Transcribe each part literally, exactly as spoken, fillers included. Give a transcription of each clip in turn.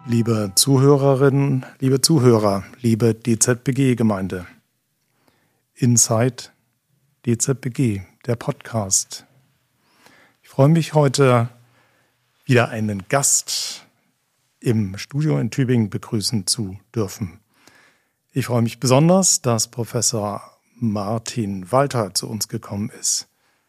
Liebe Zuhörerinnen, liebe Zuhörer, liebe D Z B G-Gemeinde. Inside D Z B G, der Podcast. Ich freue mich heute wieder einen Gast im Studio in Tübingen begrüßen zu dürfen. Ich freue mich besonders, dass Professor Martin Walter zu uns gekommen ist.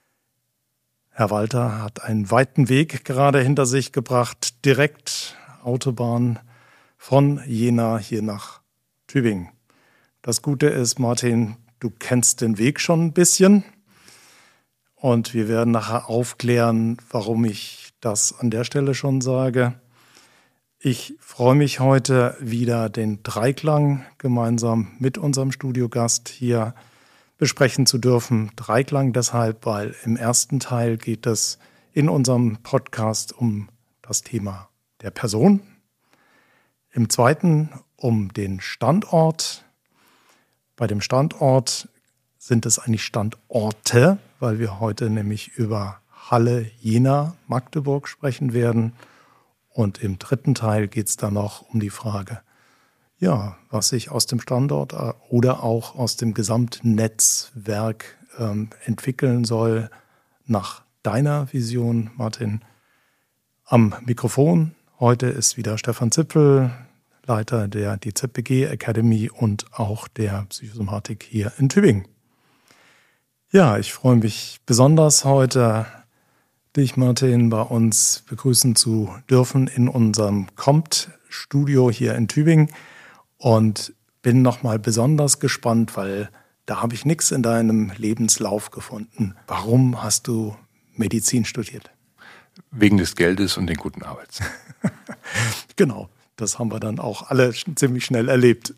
Herr Walter hat einen weiten Weg gerade hinter sich gebracht, direkt Autobahn von Jena hier nach Tübingen. Das Gute ist, Martin, du kennst den Weg schon ein bisschen und wir werden nachher aufklären, warum ich das an der Stelle schon sage. Ich freue mich heute wieder den Dreiklang gemeinsam mit unserem Studiogast hier besprechen zu dürfen. Dreiklang deshalb, weil im ersten Teil geht es in unserem Podcast um das Thema der Person, im zweiten um den Standort. Bei dem Standort sind es eigentlich Standorte, weil wir heute nämlich über Halle, Jena, Magdeburg sprechen werden. Und im dritten Teil geht es dann noch um die Frage, ja, was sich aus dem Standort oder auch aus dem Gesamtnetzwerk ähm, entwickeln soll nach deiner Vision, Martin. Am Mikrofon heute ist wieder Stefan Zipfel, Leiter der D Z B G Academy und auch der Psychosomatik hier in Tübingen. Ja, ich freue mich besonders heute, dich, Martin, bei uns begrüßen zu dürfen in unserem Compt-Studio hier in Tübingen und bin nochmal besonders gespannt, weil da habe ich nichts in deinem Lebenslauf gefunden. Warum hast du Medizin studiert? Wegen des Geldes und den guten Arbeits. Genau, das haben wir dann auch alle ziemlich schnell erlebt,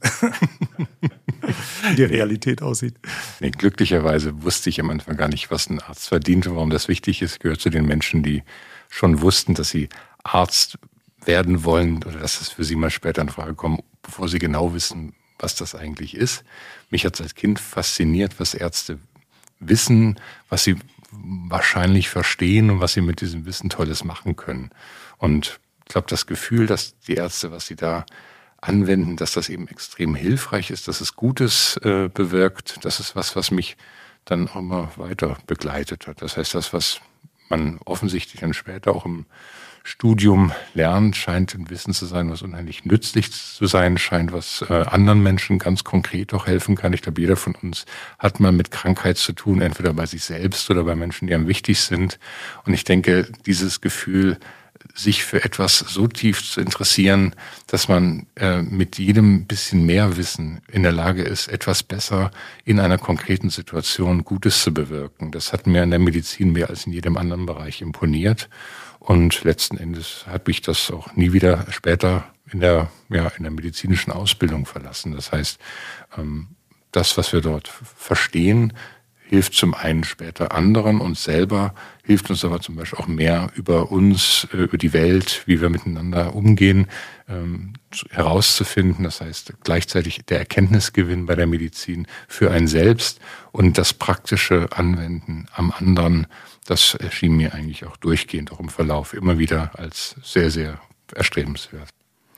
wie die Realität aussieht. Nee, glücklicherweise wusste ich am Anfang gar nicht, was ein Arzt verdient und warum das wichtig ist. Ich gehöre zu den Menschen, die schon wussten, dass sie Arzt werden wollen oder dass es für sie mal später in Frage kommt, bevor sie genau wissen, was das eigentlich ist. Mich hat es als Kind fasziniert, was Ärzte wissen, was sie wahrscheinlich verstehen und was sie mit diesem Wissen Tolles machen können. Und ich glaube, das Gefühl, dass die Ärzte, was sie da anwenden, dass das eben extrem hilfreich ist, dass es Gutes äh, bewirkt, das ist was, was mich dann auch immer weiter begleitet hat. Das heißt, das, was man offensichtlich dann später auch im Studium lernt, scheint ein Wissen zu sein, was unheimlich nützlich zu sein scheint, was äh, anderen Menschen ganz konkret auch helfen kann. Ich glaube, jeder von uns hat mal mit Krankheit zu tun, entweder bei sich selbst oder bei Menschen, die einem wichtig sind. Und ich denke, dieses Gefühl, sich für etwas so tief zu interessieren, dass man äh, mit jedem bisschen mehr Wissen in der Lage ist, etwas besser in einer konkreten Situation Gutes zu bewirken. Das hat mir in der Medizin mehr als in jedem anderen Bereich imponiert. Und letzten Endes hat mich das auch nie wieder später in der, ja, in der medizinischen Ausbildung verlassen. Das heißt, ähm, das, was wir dort verstehen, hilft zum einen später anderen und selber, hilft uns aber zum Beispiel auch mehr über uns, über die Welt, wie wir miteinander umgehen, ähm, herauszufinden. Das heißt, gleichzeitig der Erkenntnisgewinn bei der Medizin für einen selbst und das praktische Anwenden am anderen, das erschien mir eigentlich auch durchgehend, auch im Verlauf, immer wieder als sehr, sehr erstrebenswert.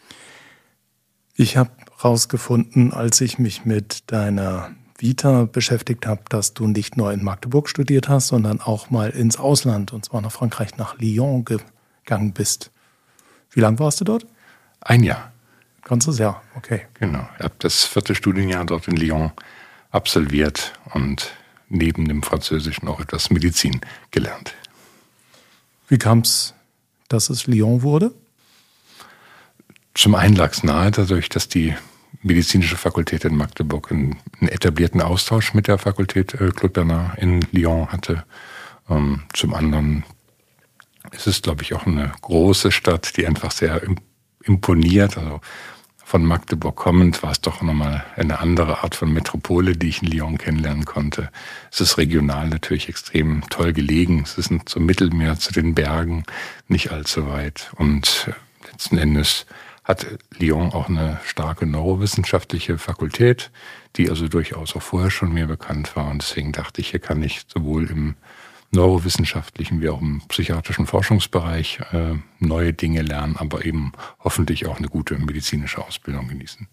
Ich habe herausgefunden, als ich mich mit deiner Vita beschäftigt habe, dass du nicht nur in Magdeburg studiert hast, sondern auch mal ins Ausland, und zwar nach Frankreich, nach Lyon gegangen bist. Wie lange warst du dort? Ein Jahr. Ganzes Jahr, okay. Genau, ich habe das vierte Studienjahr dort in Lyon absolviert und neben dem Französischen auch etwas Medizin gelernt. Wie kam es, dass es Lyon wurde? Zum einen lag es nahe dadurch, dass die medizinische Fakultät in Magdeburg einen, einen etablierten Austausch mit der Fakultät äh, Claude Bernard in Lyon hatte. Ähm, zum anderen ist es, glaube ich, auch eine große Stadt, die einfach sehr imponiert. Also von Magdeburg kommend war es doch nochmal eine andere Art von Metropole, die ich in Lyon kennenlernen konnte. Es ist regional natürlich extrem toll gelegen. Es ist zum Mittelmeer, zu den Bergen, nicht allzu weit. Und letzten Endes hat Lyon auch eine starke neurowissenschaftliche Fakultät, die also durchaus auch vorher schon mir bekannt war. Und deswegen dachte ich, hier kann ich sowohl im neurowissenschaftlichen wie auch im psychiatrischen Forschungsbereich äh, neue Dinge lernen, aber eben hoffentlich auch eine gute medizinische Ausbildung genießen.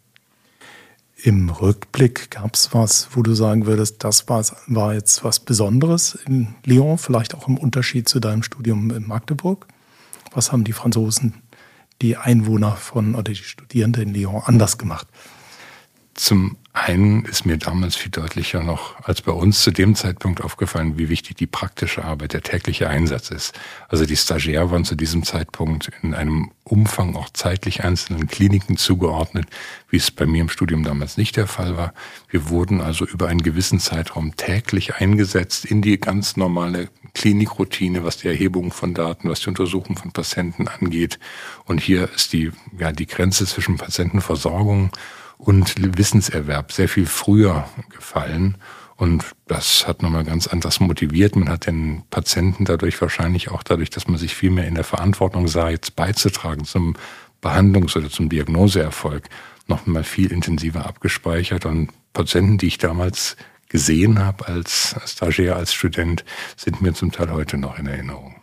Im Rückblick gab es was, wo du sagen würdest, das war, war jetzt was Besonderes in Lyon, vielleicht auch im Unterschied zu deinem Studium in Magdeburg? Was haben die Franzosen, die Einwohner von oder die Studierenden in Lyon anders gemacht? Zum einen ist mir damals viel deutlicher noch als bei uns zu dem Zeitpunkt aufgefallen, wie wichtig die praktische Arbeit, der tägliche Einsatz ist. Also die Stagiaires waren zu diesem Zeitpunkt in einem Umfang auch zeitlich einzelnen Kliniken zugeordnet, wie es bei mir im Studium damals nicht der Fall war. Wir wurden also über einen gewissen Zeitraum täglich eingesetzt in die ganz normale Klinikroutine, was die Erhebung von Daten, was die Untersuchung von Patienten angeht. Und hier ist die, ja, die Grenze zwischen Patientenversorgung und Wissenserwerb sehr viel früher gefallen. Und das hat nochmal ganz anders motiviert. Man hat den Patienten dadurch wahrscheinlich auch dadurch, dass man sich viel mehr in der Verantwortung sah, jetzt beizutragen zum Behandlungs- oder zum Diagnoseerfolg, nochmal viel intensiver abgespeichert. Und Patienten, die ich damals gesehen habe als Stagiaire, als Student, sind mir zum Teil heute noch in Erinnerung.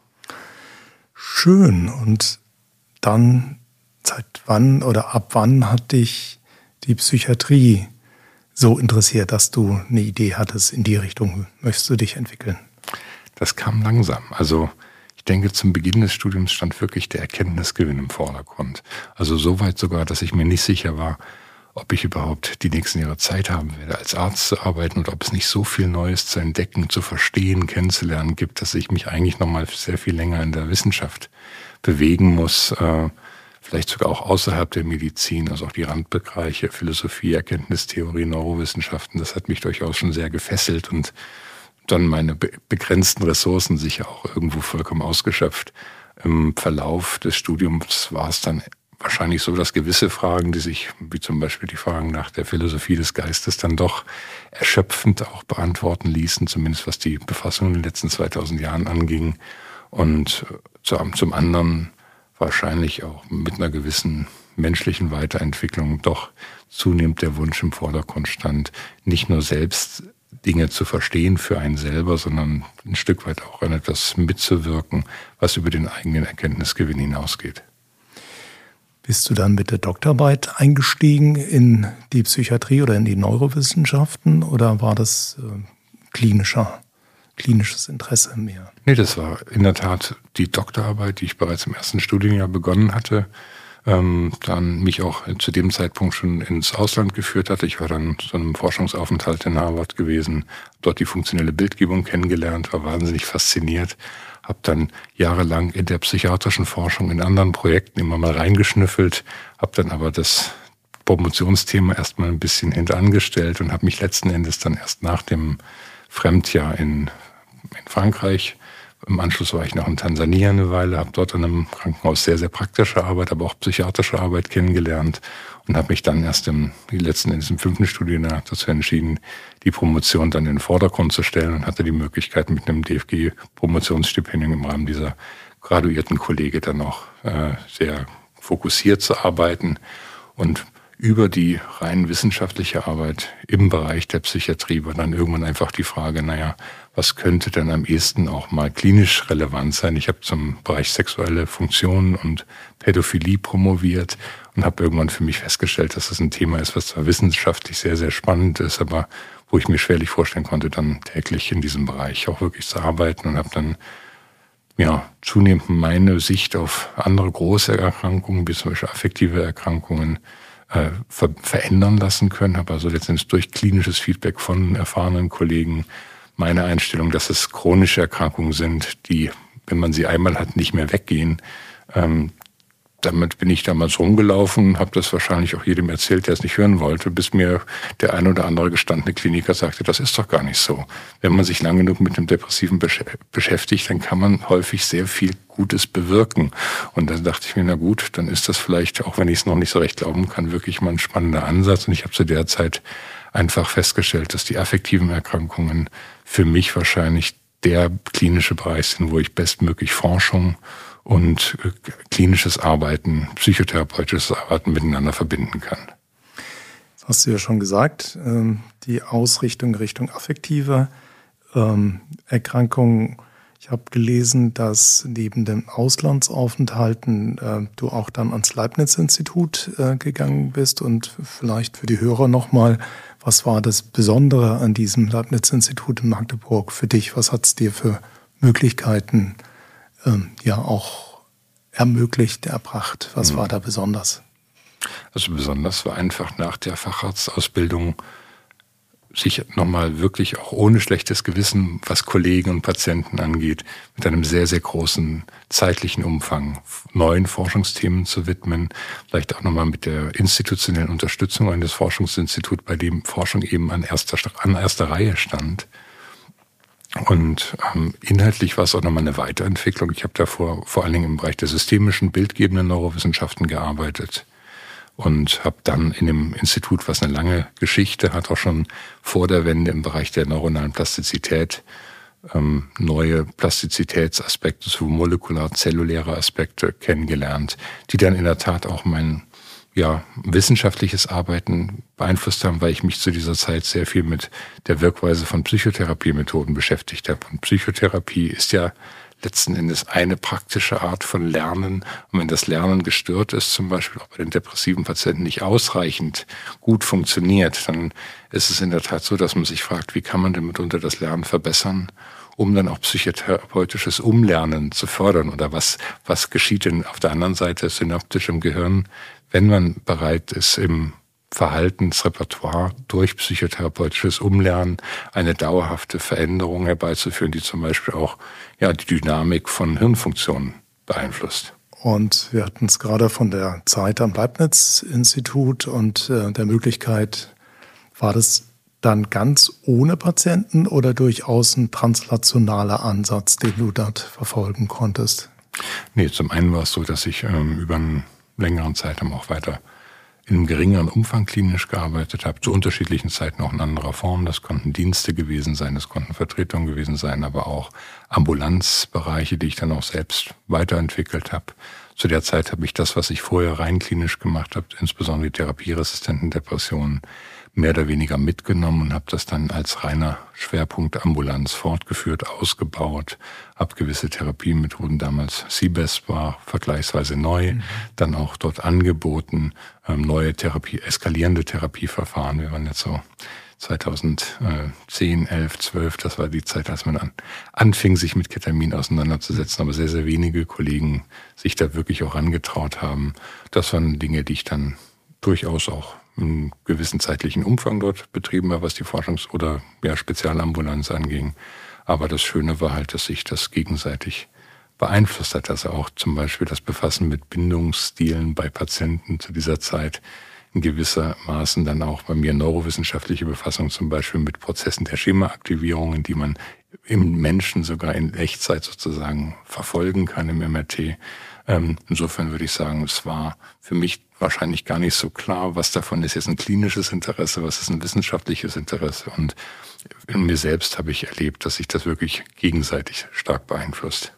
Schön. Und dann, seit wann oder ab wann hat dich die Psychiatrie so interessiert, dass du eine Idee hattest, in die Richtung möchtest du dich entwickeln? Das kam langsam. Also ich denke, zum Beginn des Studiums stand wirklich der Erkenntnisgewinn im Vordergrund. Also so weit sogar, dass ich mir nicht sicher war, ob ich überhaupt die nächsten Jahre Zeit haben werde, als Arzt zu arbeiten und ob es nicht so viel Neues zu entdecken, zu verstehen, kennenzulernen gibt, dass ich mich eigentlich noch mal sehr viel länger in der Wissenschaft bewegen muss, äh, vielleicht sogar auch außerhalb der Medizin, also auch die Randbereiche, Philosophie, Erkenntnistheorie, Neurowissenschaften, das hat mich durchaus schon sehr gefesselt und dann meine be- begrenzten Ressourcen sicher auch irgendwo vollkommen ausgeschöpft. Im Verlauf des Studiums war es dann wahrscheinlich so, dass gewisse Fragen, die sich, wie zum Beispiel die Fragen nach der Philosophie des Geistes, dann doch erschöpfend auch beantworten ließen, zumindest was die Befassung in den letzten zweitausend Jahren anging. Und zum anderen wahrscheinlich auch mit einer gewissen menschlichen Weiterentwicklung doch zunehmend der Wunsch im Vordergrund stand, nicht nur selbst Dinge zu verstehen für einen selber, sondern ein Stück weit auch an etwas mitzuwirken, was über den eigenen Erkenntnisgewinn hinausgeht. Bist du dann mit der Doktorarbeit eingestiegen in die Psychiatrie oder in die Neurowissenschaften oder war das äh, klinischer? klinisches Interesse mehr? Nee, das war in der Tat die Doktorarbeit, die ich bereits im ersten Studienjahr begonnen hatte, ähm, dann mich auch zu dem Zeitpunkt schon ins Ausland geführt hatte. Ich war dann zu einem Forschungsaufenthalt in Harvard gewesen, dort die funktionelle Bildgebung kennengelernt, war wahnsinnig fasziniert, habe dann jahrelang in der psychiatrischen Forschung in anderen Projekten immer mal reingeschnüffelt, habe dann aber das Promotionsthema erstmal ein bisschen hinterangestellt und habe mich letzten Endes dann erst nach dem Fremdjahr in, in Frankreich. Im Anschluss war ich noch in Tansania eine Weile, habe dort in einem Krankenhaus sehr, sehr praktische Arbeit, aber auch psychiatrische Arbeit kennengelernt und habe mich dann erst im letzten Endes im fünften Studienjahr dazu entschieden, die Promotion dann in den Vordergrund zu stellen und hatte die Möglichkeit, mit einem D F G-Promotionsstipendium im Rahmen dieser graduierten Kollege dann auch äh, sehr fokussiert zu arbeiten und über die rein wissenschaftliche Arbeit im Bereich der Psychiatrie war dann irgendwann einfach die Frage, naja, was könnte denn am ehesten auch mal klinisch relevant sein? Ich habe zum Bereich sexuelle Funktionen und Pädophilie promoviert und habe irgendwann für mich festgestellt, dass das ein Thema ist, was zwar wissenschaftlich sehr, sehr spannend ist, aber wo ich mir schwerlich vorstellen konnte, dann täglich in diesem Bereich auch wirklich zu arbeiten und habe dann ja zunehmend meine Sicht auf andere große Erkrankungen, wie zum Beispiel affektive Erkrankungen, Ver- verändern lassen können, habe also letztendlich durch klinisches Feedback von erfahrenen Kollegen meine Einstellung, dass es chronische Erkrankungen sind, die, wenn man sie einmal hat, nicht mehr weggehen. Ähm, damit bin ich damals rumgelaufen, habe das wahrscheinlich auch jedem erzählt, der es nicht hören wollte, bis mir der ein oder andere gestandene Kliniker sagte, das ist doch gar nicht so. Wenn man sich lang genug mit dem Depressiven besch- beschäftigt, dann kann man häufig sehr viel Gutes bewirken. Und dann dachte ich mir, na gut, dann ist das vielleicht, auch wenn ich es noch nicht so recht glauben kann, wirklich mal ein spannender Ansatz. Und ich habe zu der Zeit einfach festgestellt, dass die affektiven Erkrankungen für mich wahrscheinlich der klinische Bereich sind, wo ich bestmöglich Forschung und klinisches Arbeiten, psychotherapeutisches Arbeiten miteinander verbinden kann. Das hast du ja schon gesagt, die Ausrichtung Richtung affektive Erkrankungen Ich habe gelesen, dass neben den Auslandsaufenthalten äh, du auch dann ans Leibniz-Institut äh, gegangen bist. Und vielleicht für die Hörer nochmal, was war das Besondere an diesem Leibniz-Institut in Magdeburg für dich? Was hat es dir für Möglichkeiten ähm, ja auch ermöglicht, erbracht? Was mhm. war da besonders? Also besonders war einfach nach der Facharztausbildung sich nochmal wirklich auch ohne schlechtes Gewissen, was Kollegen und Patienten angeht, mit einem sehr, sehr großen zeitlichen Umfang neuen Forschungsthemen zu widmen, vielleicht auch nochmal mit der institutionellen Unterstützung eines Forschungsinstituts, bei dem Forschung eben an erster, an erster Reihe stand. Und ähm, inhaltlich war es auch nochmal eine Weiterentwicklung. Ich habe davor vor allen Dingen im Bereich der systemischen, bildgebenden Neurowissenschaften gearbeitet. Und habe dann in dem Institut, was eine lange Geschichte hat, auch schon vor der Wende im Bereich der neuronalen Plastizität, ähm, neue Plastizitätsaspekte, so molekular-zelluläre Aspekte kennengelernt, die dann in der Tat auch mein ja, wissenschaftliches Arbeiten beeinflusst haben, weil ich mich zu dieser Zeit sehr viel mit der Wirkweise von Psychotherapiemethoden beschäftigt habe. Und Psychotherapie ist ja letzten Endes eine praktische Art von Lernen. Und wenn das Lernen gestört ist, zum Beispiel auch bei den depressiven Patienten nicht ausreichend gut funktioniert, dann ist es in der Tat so, dass man sich fragt, wie kann man denn mitunter das Lernen verbessern, um dann auch psychotherapeutisches Umlernen zu fördern? Oder was, was geschieht denn auf der anderen Seite synaptisch im Gehirn, wenn man bereit ist, im Verhaltensrepertoire durch psychotherapeutisches Umlernen eine dauerhafte Veränderung herbeizuführen, die zum Beispiel auch ja, die Dynamik von Hirnfunktionen beeinflusst. Und wir hatten es gerade von der Zeit am Leibniz-Institut und äh, der Möglichkeit, war das dann ganz ohne Patienten oder durchaus ein translationaler Ansatz, den du dort verfolgen konntest? Nee, zum einen war es so, dass ich ähm, über einen längeren Zeitraum auch weiter in einem geringeren Umfang klinisch gearbeitet habe, zu unterschiedlichen Zeiten auch in anderer Form. Das konnten Dienste gewesen sein, das konnten Vertretungen gewesen sein, aber auch Ambulanzbereiche, die ich dann auch selbst weiterentwickelt habe. Zu der Zeit habe ich das, was ich vorher rein klinisch gemacht habe, insbesondere die therapieresistenten Depressionen, mehr oder weniger mitgenommen und habe das dann als reiner Schwerpunkt Ambulanz fortgeführt, ausgebaut, habe gewisse Therapiemethoden, damals C B E S war vergleichsweise neu, mhm. dann auch dort angeboten, ähm, neue Therapie, eskalierende Therapieverfahren. Wir waren jetzt so zweitausendzehn, elf, zwölf, das war die Zeit, als man an, anfing, sich mit Ketamin auseinanderzusetzen, aber sehr, sehr wenige Kollegen sich da wirklich auch angetraut haben. Das waren Dinge, die ich dann durchaus auch einen gewissen zeitlichen Umfang dort betrieben habe, was die Forschungs- oder ja, Spezialambulanz anging. Aber das Schöne war halt, dass sich das gegenseitig beeinflusst hat. Also auch zum Beispiel das Befassen mit Bindungsstilen bei Patienten zu dieser Zeit in gewisser Maßen dann auch bei mir neurowissenschaftliche Befassung zum Beispiel mit Prozessen der Schemaaktivierungen, die man im Menschen sogar in Echtzeit sozusagen verfolgen kann im M R T. Ähm, insofern würde ich sagen, es war für mich wahrscheinlich gar nicht so klar, was davon ist jetzt ein klinisches Interesse, was ist ein wissenschaftliches Interesse. Und in mir selbst habe ich erlebt, dass sich das wirklich gegenseitig stark beeinflusst.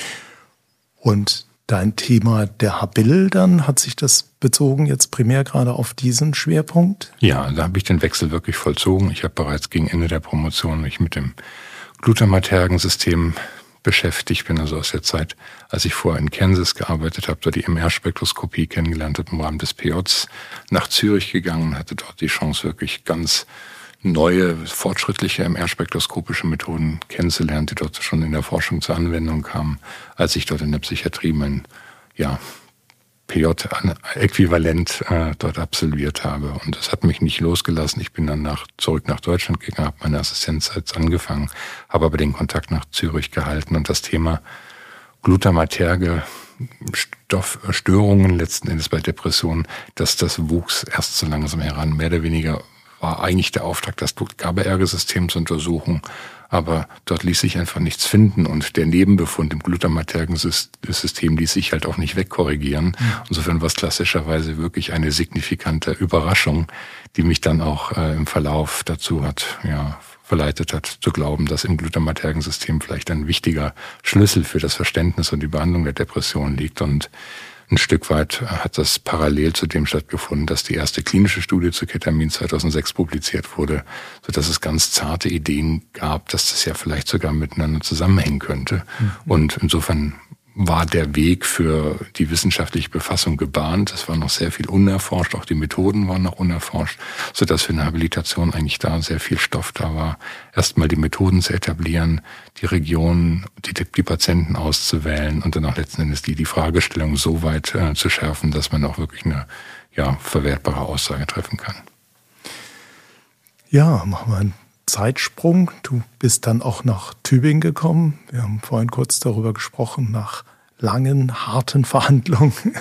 Und dein Thema der Habil dann, hat sich das bezogen jetzt primär gerade auf diesen Schwerpunkt? Ja, da habe ich den Wechsel wirklich vollzogen. Ich habe bereits gegen Ende der Promotion mich mit dem Glutamatergensystem beschäftigt bin, also aus der Zeit, als ich vorher in Kansas gearbeitet habe, dort die M R-Spektroskopie kennengelernt habe, im Rahmen des P Js nach Zürich gegangen, hatte dort die Chance, wirklich ganz neue, fortschrittliche M R-spektroskopische Methoden kennenzulernen, die dort schon in der Forschung zur Anwendung kamen, als ich dort in der Psychiatrie mein ja, P J-Äquivalent äh, dort absolviert habe. Und das hat mich nicht losgelassen. Ich bin dann nach, zurück nach Deutschland gegangen, habe meine Assistenzzeit angefangen, habe aber den Kontakt nach Zürich gehalten und das Thema glutamaterge Stoffstörungen letzten Endes bei Depressionen, dass das wuchs erst so langsam heran. Mehr oder weniger war eigentlich der Auftrag, das GABA-Erge-System zu untersuchen, aber dort ließ sich einfach nichts finden und der Nebenbefund im glutamatergen-System ließ sich halt auch nicht wegkorrigieren. Mhm. Insofern war es klassischerweise wirklich eine signifikante Überraschung, die mich dann auch äh, im Verlauf dazu hat, ja, verleitet hat, zu glauben, dass im glutamatergen-System vielleicht ein wichtiger Schlüssel für das Verständnis und die Behandlung der Depression liegt. Und ein Stück weit hat das parallel zu dem stattgefunden, dass die erste klinische Studie zu Ketamin zweitausendsechs publiziert wurde, sodass es ganz zarte Ideen gab, dass das ja vielleicht sogar miteinander zusammenhängen könnte. Mhm. Und insofern war der Weg für die wissenschaftliche Befassung gebahnt. Es war noch sehr viel unerforscht, auch die Methoden waren noch unerforscht, sodass für eine Habilitation eigentlich da sehr viel Stoff da war. Erstmal die Methoden zu etablieren, die Regionen, die, die Patienten auszuwählen und dann auch letzten Endes die, die Fragestellung so weit äh, zu schärfen, dass man auch wirklich eine ja, verwertbare Aussage treffen kann. Ja, machen wir einen Zeitsprung. Du bist dann auch nach Tübingen gekommen. Wir haben vorhin kurz darüber gesprochen, nach langen, harten Verhandlungen. Mhm.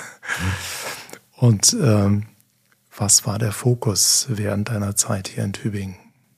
Und ähm, was war der Fokus während deiner Zeit hier in Tübingen?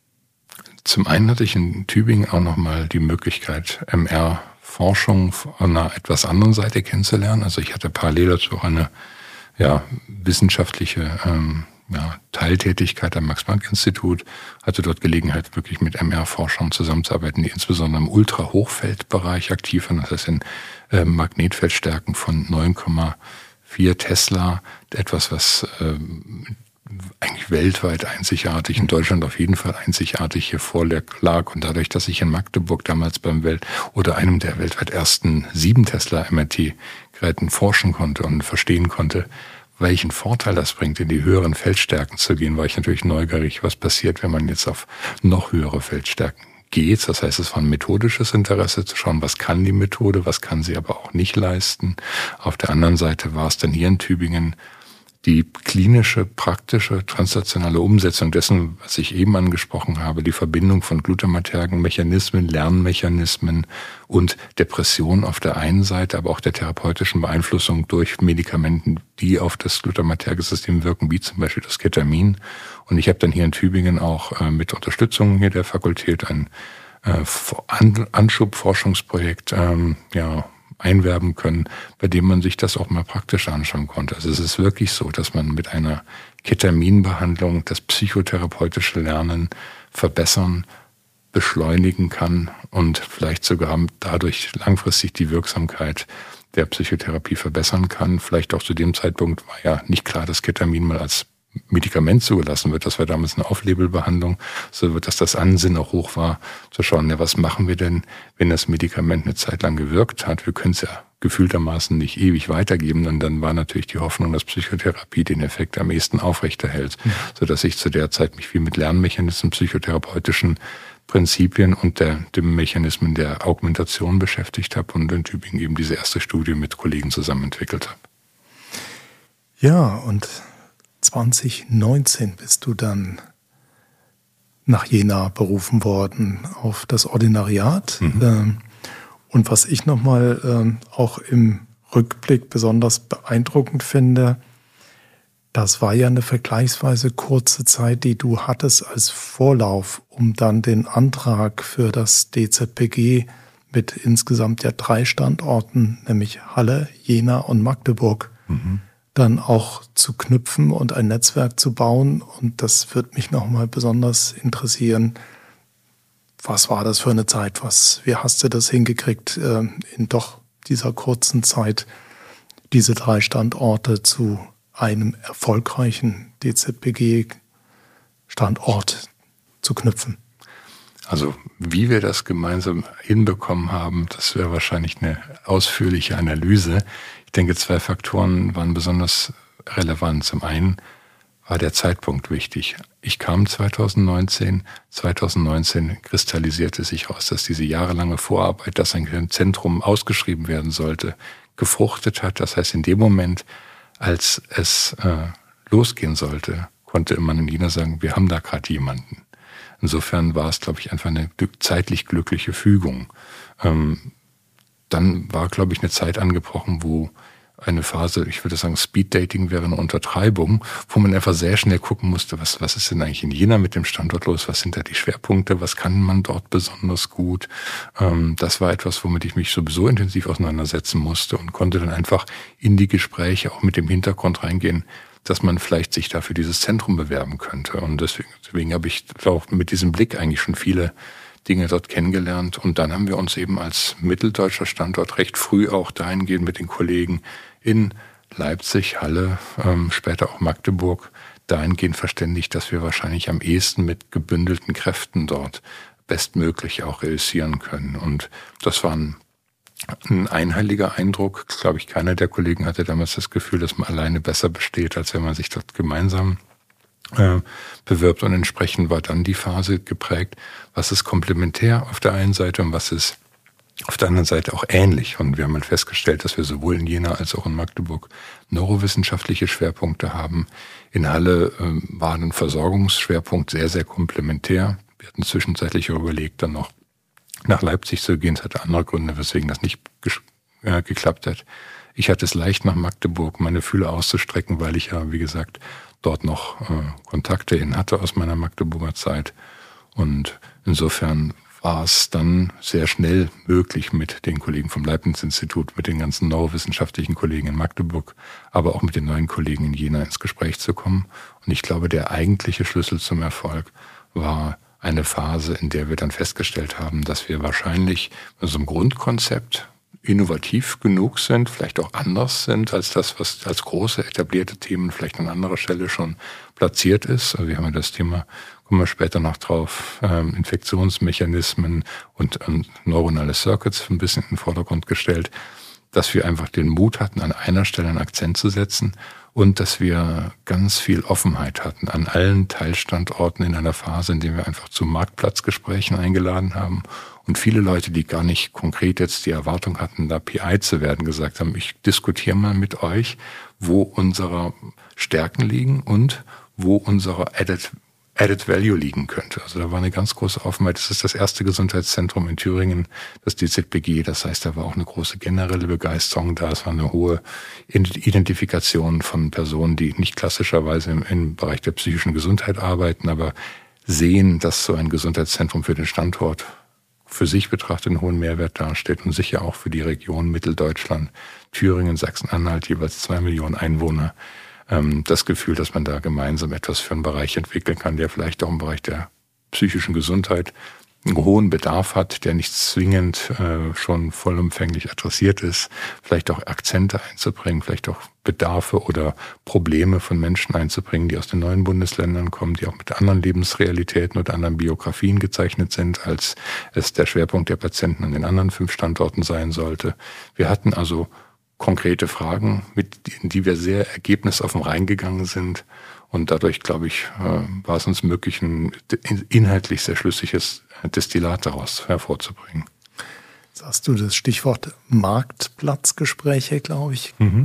Zum einen hatte ich in Tübingen auch nochmal die Möglichkeit, M R-Forschung von einer etwas anderen Seite kennenzulernen. Also ich hatte parallel dazu auch eine ja, wissenschaftliche ähm, ja, Teiltätigkeit am Max-Planck-Institut, hatte dort Gelegenheit, wirklich mit M R-Forschern zusammenzuarbeiten, die insbesondere im Ultrahochfeldbereich aktiv waren, das heißt in äh, Magnetfeldstärken von neun Komma vier Tesla, etwas, was äh, eigentlich weltweit einzigartig, in Deutschland auf jeden Fall einzigartig hier vorlag. Und dadurch, dass ich in Magdeburg damals beim Welt oder einem der weltweit ersten sieben Tesla M R T-Geräten forschen konnte und verstehen konnte, welchen Vorteil das bringt, in die höheren Feldstärken zu gehen, war ich natürlich neugierig, was passiert, wenn man jetzt auf noch höhere Feldstärken geht. Das heißt, es war ein methodisches Interesse zu schauen, was kann die Methode, was kann sie aber auch nicht leisten. Auf der anderen Seite war es dann hier in Tübingen die klinische, praktische, translationale Umsetzung dessen, was ich eben angesprochen habe, die Verbindung von glutamatergen Mechanismen, Lernmechanismen und Depression auf der einen Seite, aber auch der therapeutischen Beeinflussung durch Medikamenten, die auf das glutamaterge System wirken, wie zum Beispiel das Ketamin. Und ich habe dann hier in Tübingen auch äh, mit Unterstützung hier der Fakultät ein äh, Anschubforschungsprojekt ähm, ja, einwerben können, bei dem man sich das auch mal praktisch anschauen konnte. Also es ist wirklich so, dass man mit einer Ketaminbehandlung das psychotherapeutische Lernen verbessern, beschleunigen kann und vielleicht sogar dadurch langfristig die Wirksamkeit der Psychotherapie verbessern kann. Vielleicht auch zu dem Zeitpunkt war ja nicht klar, dass Ketamin mal als Medikament zugelassen wird. Das war damals eine Off-Label-Behandlung, so dass das Ansinnen auch hoch war, zu schauen, ja, was machen wir denn, wenn das Medikament eine Zeit lang gewirkt hat? Wir können es ja gefühltermaßen nicht ewig weitergeben. Und dann war natürlich die Hoffnung, dass Psychotherapie den Effekt am ehesten aufrechterhält, ja. Sodass ich zu der Zeit mich viel mit Lernmechanismen, psychotherapeutischen Prinzipien und der, dem Mechanismen der Augmentation beschäftigt habe und in Tübingen eben diese erste Studie mit Kollegen zusammen entwickelt habe. Ja, und zwanzig neunzehn bist du dann nach Jena berufen worden auf das Ordinariat. Mhm. Und was ich nochmal auch im Rückblick besonders beeindruckend finde, das war ja eine vergleichsweise kurze Zeit, die du hattest als Vorlauf, um dann den Antrag für das D Z P G mit insgesamt ja drei Standorten, nämlich Halle, Jena und Magdeburg, mhm. dann auch zu knüpfen und ein Netzwerk zu bauen. Und das wird mich nochmal besonders interessieren. Was war das für eine Zeit? Was, wie hast du das hingekriegt, in doch dieser kurzen Zeit diese drei Standorte zu einem erfolgreichen D Z P G-Standort zu knüpfen? Also wie wir das gemeinsam hinbekommen haben, das wäre wahrscheinlich eine ausführliche Analyse. Ich denke, zwei Faktoren waren besonders relevant. Zum einen war der Zeitpunkt wichtig. Ich kam zwanzig neunzehn. zwanzig neunzehn kristallisierte sich heraus, dass diese jahrelange Vorarbeit, dass ein Zentrum ausgeschrieben werden sollte, gefruchtet hat. Das heißt, in dem Moment, als es äh, losgehen sollte, konnte man in Jena sagen, wir haben da gerade jemanden. Insofern war es, glaube ich, einfach eine zeitlich glückliche Fügung. Ähm, dann war, glaube ich, eine Zeit angebrochen, wo eine Phase, ich würde sagen, Speeddating wäre eine Untertreibung, wo man einfach sehr schnell gucken musste, was, was ist denn eigentlich in Jena mit dem Standort los, was sind da die Schwerpunkte, was kann man dort besonders gut. Ähm, das war etwas, womit ich mich sowieso intensiv auseinandersetzen musste und konnte dann einfach in die Gespräche auch mit dem Hintergrund reingehen, dass man vielleicht sich da für dieses Zentrum bewerben könnte. Und deswegen, deswegen habe ich auch mit diesem Blick eigentlich schon viele Dinge dort kennengelernt. Und dann haben wir uns eben als mitteldeutscher Standort recht früh auch dahingehend mit den Kollegen in Leipzig, Halle, ähm, später auch Magdeburg dahingehend verständigt, dass wir wahrscheinlich am ehesten mit gebündelten Kräften dort bestmöglich auch reüssieren können. Und das war ein, ein einheiliger Eindruck. Glaube ich, keiner der Kollegen hatte damals das Gefühl, dass man alleine besser besteht, als wenn man sich dort gemeinsam äh, bewirbt. Und entsprechend war dann die Phase geprägt, was ist komplementär auf der einen Seite und was ist auf der anderen Seite auch ähnlich. Und wir haben halt festgestellt, dass wir sowohl in Jena als auch in Magdeburg neurowissenschaftliche Schwerpunkte haben. In Halle ähm, war ein Versorgungsschwerpunkt sehr, sehr komplementär. Wir hatten zwischenzeitlich überlegt, dann noch nach Leipzig zu gehen. Es hatte andere Gründe, weswegen das nicht äh, geklappt hat. Ich hatte es leicht, nach Magdeburg meine Fühler auszustrecken, weil ich ja, wie gesagt, dort noch äh, Kontakte in hatte aus meiner Magdeburger Zeit. Und insofern war es dann sehr schnell möglich, mit den Kollegen vom Leibniz-Institut, mit den ganzen neurowissenschaftlichen Kollegen in Magdeburg, aber auch mit den neuen Kollegen in Jena ins Gespräch zu kommen. Und ich glaube, der eigentliche Schlüssel zum Erfolg war eine Phase, in der wir dann festgestellt haben, dass wir wahrscheinlich mit so einem Grundkonzept innovativ genug sind, vielleicht auch anders sind als das, was als große etablierte Themen vielleicht an anderer Stelle schon platziert ist. Also wir haben ja das Thema, kommen wir später noch drauf, ähm, Infektionsmechanismen und, und neuronale Circuits ein bisschen in den Vordergrund gestellt, dass wir einfach den Mut hatten, an einer Stelle einen Akzent zu setzen und dass wir ganz viel Offenheit hatten an allen Teilstandorten in einer Phase, in der wir einfach zu Marktplatzgesprächen eingeladen haben und viele Leute, die gar nicht konkret jetzt die Erwartung hatten, da P I zu werden, gesagt haben, ich diskutiere mal mit euch, wo unsere Stärken liegen und wo unsere Added Added Value liegen könnte. Also da war eine ganz große Offenheit. Das ist das erste Gesundheitszentrum in Thüringen, das D Z B G. Das heißt, da war auch eine große generelle Begeisterung da. Es war eine hohe Identifikation von Personen, die nicht klassischerweise im, im Bereich der psychischen Gesundheit arbeiten, aber sehen, dass so ein Gesundheitszentrum für den Standort für sich betrachtet einen hohen Mehrwert darstellt und sicher auch für die Region Mitteldeutschland, Thüringen, Sachsen-Anhalt, jeweils zwei Millionen Einwohner, das Gefühl, dass man da gemeinsam etwas für einen Bereich entwickeln kann, der vielleicht auch im Bereich der psychischen Gesundheit einen hohen Bedarf hat, der nicht zwingend äh, schon vollumfänglich adressiert ist, vielleicht auch Akzente einzubringen, vielleicht auch Bedarfe oder Probleme von Menschen einzubringen, die aus den neuen Bundesländern kommen, die auch mit anderen Lebensrealitäten oder anderen Biografien gezeichnet sind, als es der Schwerpunkt der Patienten an den anderen fünf Standorten sein sollte. Wir hatten also konkrete Fragen, mit in die wir sehr ergebnisoffen reingegangen sind. Und dadurch, glaube ich, war es uns möglich, ein inhaltlich sehr schlüssiges Destillat daraus hervorzubringen. Jetzt hast du das Stichwort Marktplatzgespräche, glaube ich. Mhm.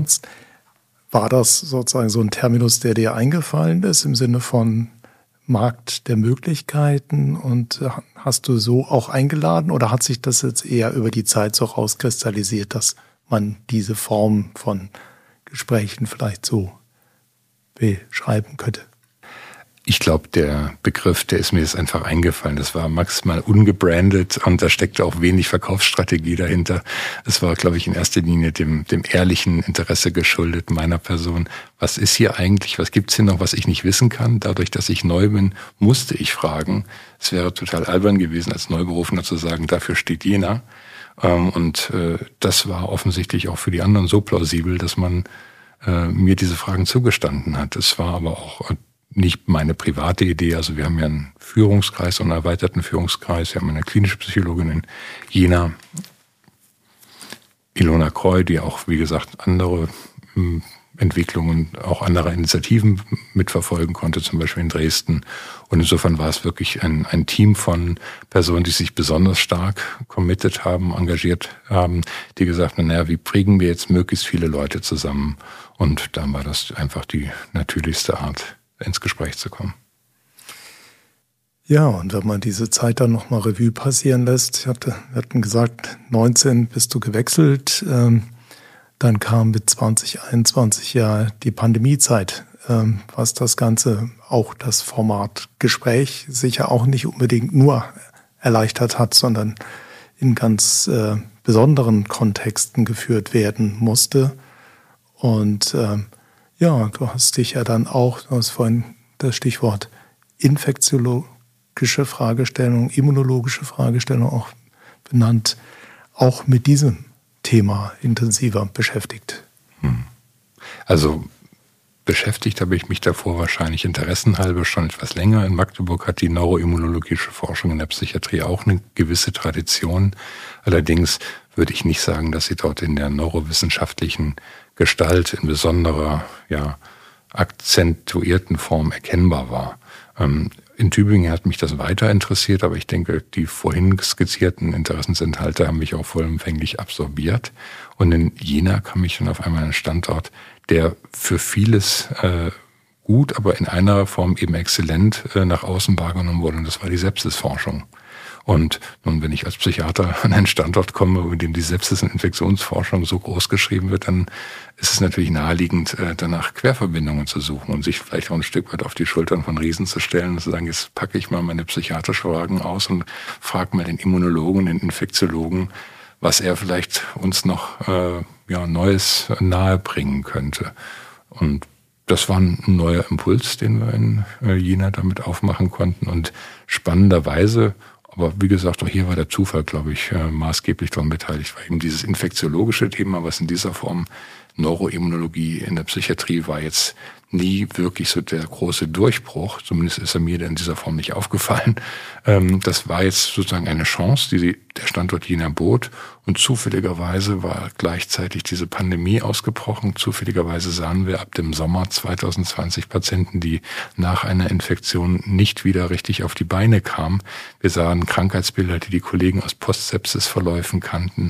War das sozusagen so ein Terminus, der dir eingefallen ist im Sinne von Markt der Möglichkeiten? Und hast du so auch eingeladen oder hat sich das jetzt eher über die Zeit so rauskristallisiert, dass man diese Form von Gesprächen vielleicht so beschreiben könnte? Ich glaube, der Begriff, der ist mir jetzt einfach eingefallen. Das war maximal ungebrandet und da steckte auch wenig Verkaufsstrategie dahinter. Es war, glaube ich, in erster Linie dem, dem ehrlichen Interesse geschuldet meiner Person. Was ist hier eigentlich? Was gibt's hier noch, was ich nicht wissen kann? Dadurch, dass ich neu bin, musste ich fragen. Es wäre total albern gewesen, als Neuberufener zu sagen, dafür steht Jena. Und das war offensichtlich auch für die anderen so plausibel, dass man mir diese Fragen zugestanden hat. Es war aber auch nicht meine private Idee. Also wir haben ja einen Führungskreis und einen erweiterten Führungskreis. Wir haben eine klinische Psychologin in Jena, Ilona Kreu, die auch, wie gesagt, andere Entwicklungen, auch andere Initiativen mitverfolgen konnte, zum Beispiel in Dresden. Und insofern war es wirklich ein, ein Team von Personen, die sich besonders stark committed haben, engagiert haben, die gesagt haben, naja, wie bringen wir jetzt möglichst viele Leute zusammen? Und dann war das einfach die natürlichste Art, ins Gespräch zu kommen. Ja, und wenn man diese Zeit dann nochmal Revue passieren lässt, ich hatte, wir hatten gesagt, neunzehn bist du gewechselt, ähm, dann kam mit zwanzig einundzwanzig ja die Pandemiezeit, ähm, was das Ganze, auch das Format Gespräch, sicher auch nicht unbedingt nur erleichtert hat, sondern in ganz äh, besonderen Kontexten geführt werden musste. Und äh, ja, du hast dich ja dann auch, du hast vorhin das Stichwort infektiologische Fragestellung, immunologische Fragestellung auch benannt, auch mit diesem Thema intensiver beschäftigt. Also beschäftigt habe ich mich davor wahrscheinlich interessenhalber schon etwas länger. In Magdeburg hat die neuroimmunologische Forschung in der Psychiatrie auch eine gewisse Tradition. Allerdings würde ich nicht sagen, dass sie dort in der neurowissenschaftlichen Gestalt in besonderer, ja, akzentuierten Form erkennbar war. Ähm, in Tübingen hat mich das weiter interessiert, aber ich denke, die vorhin skizzierten Interessensenthalte haben mich auch vollumfänglich absorbiert. Und in Jena kam ich dann auf einmal an einen Standort, der für vieles äh, gut, aber in einer Form eben exzellent äh, nach außen wahrgenommen wurde. Und das war die Sepsisforschung. Und nun, wenn ich als Psychiater an einen Standort komme, in dem die Sepsis- und Infektionsforschung so groß geschrieben wird, dann ist es natürlich naheliegend, äh, danach Querverbindungen zu suchen und sich vielleicht auch ein Stück weit auf die Schultern von Riesen zu stellen und zu sagen, jetzt packe ich mal meine psychiatrische Fragen aus und frage mal den Immunologen, den Infektiologen, was er vielleicht uns noch äh, ja, Neues nahe bringen könnte. Und das war ein neuer Impuls, den wir in äh, Jena damit aufmachen konnten. Und spannenderweise, aber wie gesagt, auch hier war der Zufall, glaube ich, äh, maßgeblich daran beteiligt, weil eben dieses infektiologische Thema, was in dieser Form Neuroimmunologie in der Psychiatrie war, jetzt nie wirklich so der große Durchbruch. Zumindest ist er mir in dieser Form nicht aufgefallen. Ähm, das war jetzt sozusagen eine Chance, die der Standort Jena bot. Und zufälligerweise war gleichzeitig diese Pandemie ausgebrochen. Zufälligerweise sahen wir ab dem Sommer zwanzig zwanzig Patienten, die nach einer Infektion nicht wieder richtig auf die Beine kamen. Wir sahen Krankheitsbilder, die die Kollegen aus Postsepsisverläufen kannten.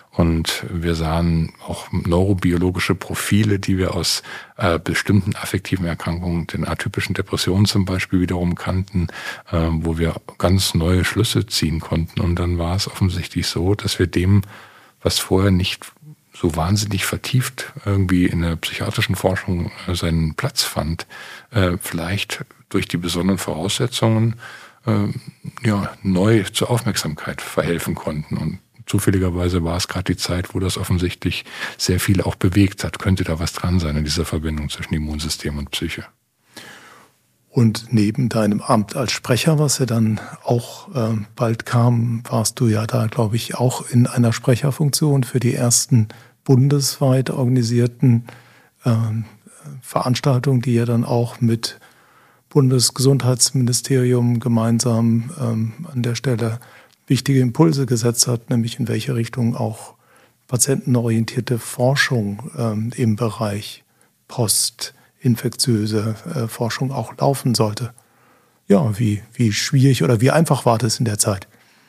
Und wir sahen auch neurobiologische Profile, die wir aus äh, bestimmten affektiven Erkrankungen, den atypischen Depressionen zum Beispiel wiederum kannten, äh, wo wir ganz neue Schlüsse ziehen konnten. Und dann war es offensichtlich so, dass wir dem, was vorher nicht so wahnsinnig vertieft irgendwie in der psychiatrischen Forschung äh, seinen Platz fand, äh, vielleicht durch die besonderen Voraussetzungen äh, ja neu zur Aufmerksamkeit verhelfen konnten. Und zufälligerweise war es gerade die Zeit, wo das offensichtlich sehr viel auch bewegt hat. Könnte da was dran sein in dieser Verbindung zwischen Immunsystem und Psyche? Und neben deinem Amt als Sprecher, was ja dann auch äh, bald kam, warst du ja da, glaube ich, auch in einer Sprecherfunktion für die ersten bundesweit organisierten äh, Veranstaltungen, die ja dann auch mit Bundesgesundheitsministerium gemeinsam ähm, an der Stelle wichtige Impulse gesetzt hat, nämlich in welche Richtung auch patientenorientierte Forschung ähm, im Bereich postinfektiöse äh, Forschung auch laufen sollte. Ja, wie, wie schwierig oder wie einfach war das in der Zeit?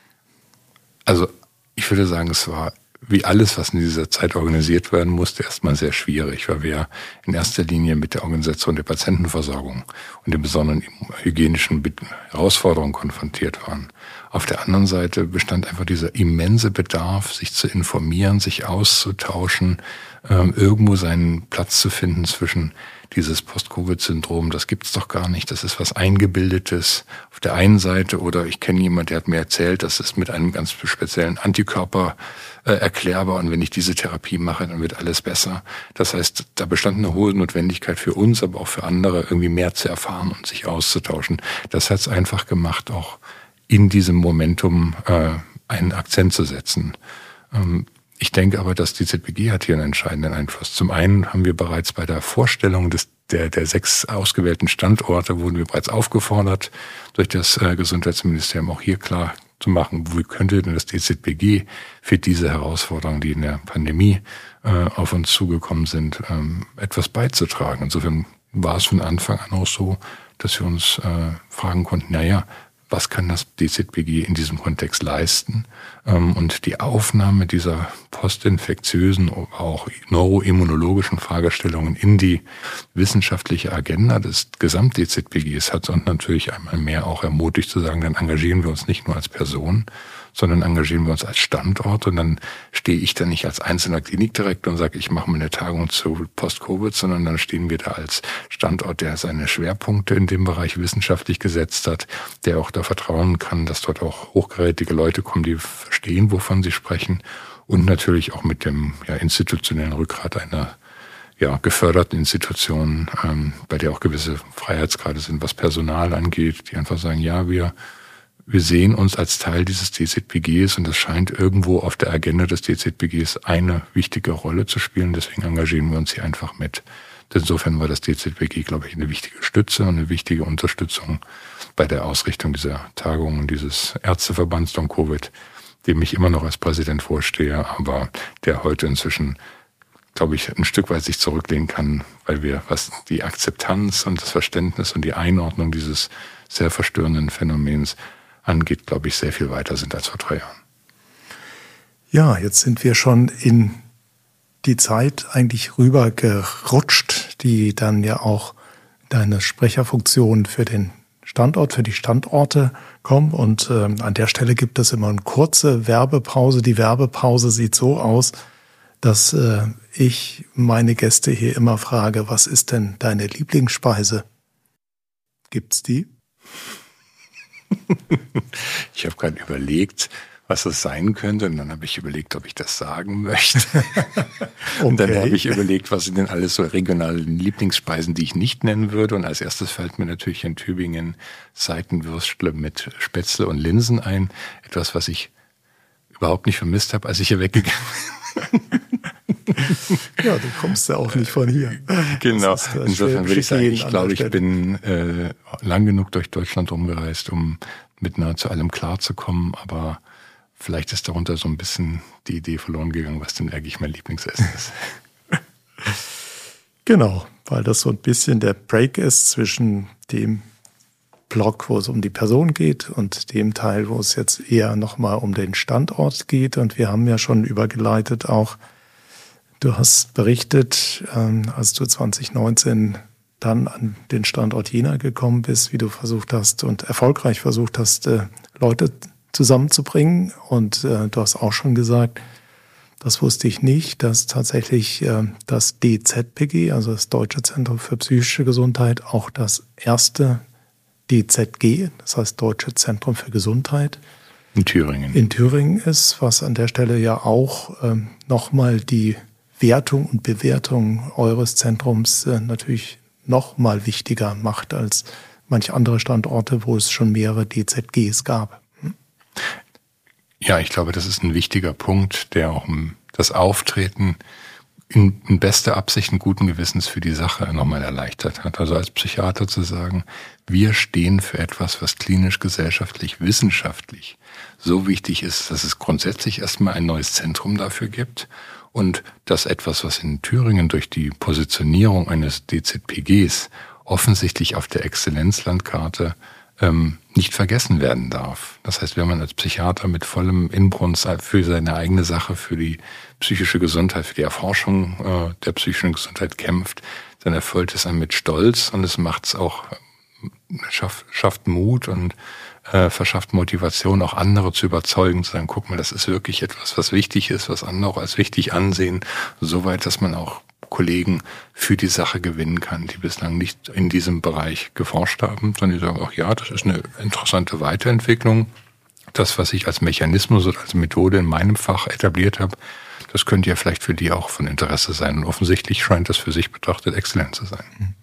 Also ich würde sagen, es war wie alles, was in dieser Zeit organisiert werden musste, erstmal sehr schwierig, weil wir in erster Linie mit der Organisation der Patientenversorgung und den besonderen hygienischen Herausforderungen konfrontiert waren. Auf der anderen Seite bestand einfach dieser immense Bedarf, sich zu informieren, sich auszutauschen, ähm, irgendwo seinen Platz zu finden zwischen dieses Post-Covid-Syndrom, das gibt's doch gar nicht, das ist was Eingebildetes auf der einen Seite, oder ich kenne jemanden, der hat mir erzählt, das ist mit einem ganz speziellen Antikörper äh, erklärbar und wenn ich diese Therapie mache, dann wird alles besser. Das heißt, da bestand eine hohe Notwendigkeit für uns, aber auch für andere, irgendwie mehr zu erfahren und sich auszutauschen. Das hat's einfach gemacht, auch in diesem Momentum äh, einen Akzent zu setzen. Ähm, Ich denke aber, dass die Z P G hat hier einen entscheidenden Einfluss. Zum einen haben wir bereits bei der Vorstellung des, der, der sechs ausgewählten Standorte, wurden wir bereits aufgefordert, durch das äh, Gesundheitsministerium auch hier klar zu machen, wie könnte denn das D Z P G für diese Herausforderungen, die in der Pandemie äh, auf uns zugekommen sind, ähm, etwas beizutragen. Insofern war es von Anfang an auch so, dass wir uns äh, fragen konnten, naja, was kann das D Z P G in diesem Kontext leisten? Und die Aufnahme dieser postinfektiösen, auch neuroimmunologischen Fragestellungen in die wissenschaftliche Agenda des Gesamt-D Z P Gs hat uns natürlich einmal mehr auch ermutigt zu sagen, dann engagieren wir uns nicht nur als Person, sondern engagieren wir uns als Standort und dann stehe ich da nicht als einzelner Klinikdirektor und sage, ich mache mal eine Tagung zu Post-Covid, sondern dann stehen wir da als Standort, der seine Schwerpunkte in dem Bereich wissenschaftlich gesetzt hat, der auch da vertrauen kann, dass dort auch hochkarätige Leute kommen, die verstehen, wovon sie sprechen und natürlich auch mit dem ja, institutionellen Rückgrat einer ja, geförderten Institution, ähm, bei der auch gewisse Freiheitsgrade sind, was Personal angeht, die einfach sagen, ja, wir Wir sehen uns als Teil dieses D Z P Gs und es scheint irgendwo auf der Agenda des D Z P Gs eine wichtige Rolle zu spielen. Deswegen engagieren wir uns hier einfach mit. insofern war das D Z B G, glaube ich, eine wichtige Stütze und eine wichtige Unterstützung bei der Ausrichtung dieser Tagung und dieses Ärzteverbands Long Covid, dem ich immer noch als Präsident vorstehe, aber der heute inzwischen, glaube ich, ein Stück weit sich zurücklehnen kann, weil wir, was die Akzeptanz und das Verständnis und die Einordnung dieses sehr verstörenden Phänomens angeht, glaube ich, sehr viel weiter sind als vor drei Jahren. Ja, jetzt sind wir schon in die Zeit eigentlich rübergerutscht, die dann ja auch deine Sprecherfunktion für den Standort, für die Standorte kommen. Und äh, an der Stelle gibt es immer eine kurze Werbepause. Die Werbepause sieht so aus, dass äh, ich meine Gäste hier immer frage, was ist denn deine Lieblingsspeise? Gibt's die? Ich habe gerade überlegt, was es sein könnte. Und dann habe ich überlegt, ob ich das sagen möchte. Okay. Und dann habe ich überlegt, was sind denn alles so regionale Lieblingsspeisen, die ich nicht nennen würde. Und als erstes fällt mir natürlich in Tübingen Seitenwürstle mit Spätzle und Linsen ein. Etwas, was ich überhaupt nicht vermisst habe, als ich hier weggegangen bin. Ja, du kommst ja auch nicht von hier. Genau. Insofern würde ich sagen, ich glaube, ich bin äh, lang genug durch Deutschland rumgereist, um mit nahezu allem klarzukommen. Aber vielleicht ist darunter so ein bisschen die Idee verloren gegangen, was denn eigentlich mein Lieblingsessen ist. Genau, weil das so ein bisschen der Break ist zwischen dem Blog, wo es um die Person geht, und dem Teil, wo es jetzt eher nochmal um den Standort geht. Und wir haben ja schon übergeleitet auch, du hast berichtet, als du zwanzig neunzehn dann an den Standort Jena gekommen bist, wie du versucht hast und erfolgreich versucht hast, Leute zusammenzubringen. Und du hast auch schon gesagt, das wusste ich nicht, dass tatsächlich das D Z P G, also das Deutsche Zentrum für psychische Gesundheit, auch das erste D Z G, das heißt Deutsche Zentrum für Gesundheit, in Thüringen. In Thüringen ist, was an der Stelle ja auch ähm, nochmal die Wertung und Bewertung eures Zentrums äh, natürlich nochmal wichtiger macht als manche andere Standorte, wo es schon mehrere D Z Gs gab. Hm? Ja, ich glaube, das ist ein wichtiger Punkt, der auch das Auftreten in, in bester Absicht und guten Gewissens für die Sache nochmal erleichtert hat. Also als Psychiater zu sagen, wir stehen für etwas, was klinisch, gesellschaftlich, wissenschaftlich so wichtig ist, dass es grundsätzlich erstmal ein neues Zentrum dafür gibt und dass etwas, was in Thüringen durch die Positionierung eines D Z P Gs offensichtlich auf der Exzellenzlandkarte ähm, nicht vergessen werden darf. Das heißt, wenn man als Psychiater mit vollem Inbrunst für seine eigene Sache, für die psychische Gesundheit, für die Erforschung äh, der psychischen Gesundheit kämpft, dann erfüllt es einen mit Stolz und es macht es auch, schafft, schafft Mut und äh, verschafft Motivation, auch andere zu überzeugen, zu sagen, guck mal, das ist wirklich etwas, was wichtig ist, was andere als wichtig ansehen, soweit, dass man auch Kollegen für die Sache gewinnen kann, die bislang nicht in diesem Bereich geforscht haben, sondern die sagen, ach ja, das ist eine interessante Weiterentwicklung. Das, was ich als Mechanismus oder als Methode in meinem Fach etabliert habe, das könnte ja vielleicht für die auch von Interesse sein. Und offensichtlich scheint das für sich betrachtet exzellent zu sein.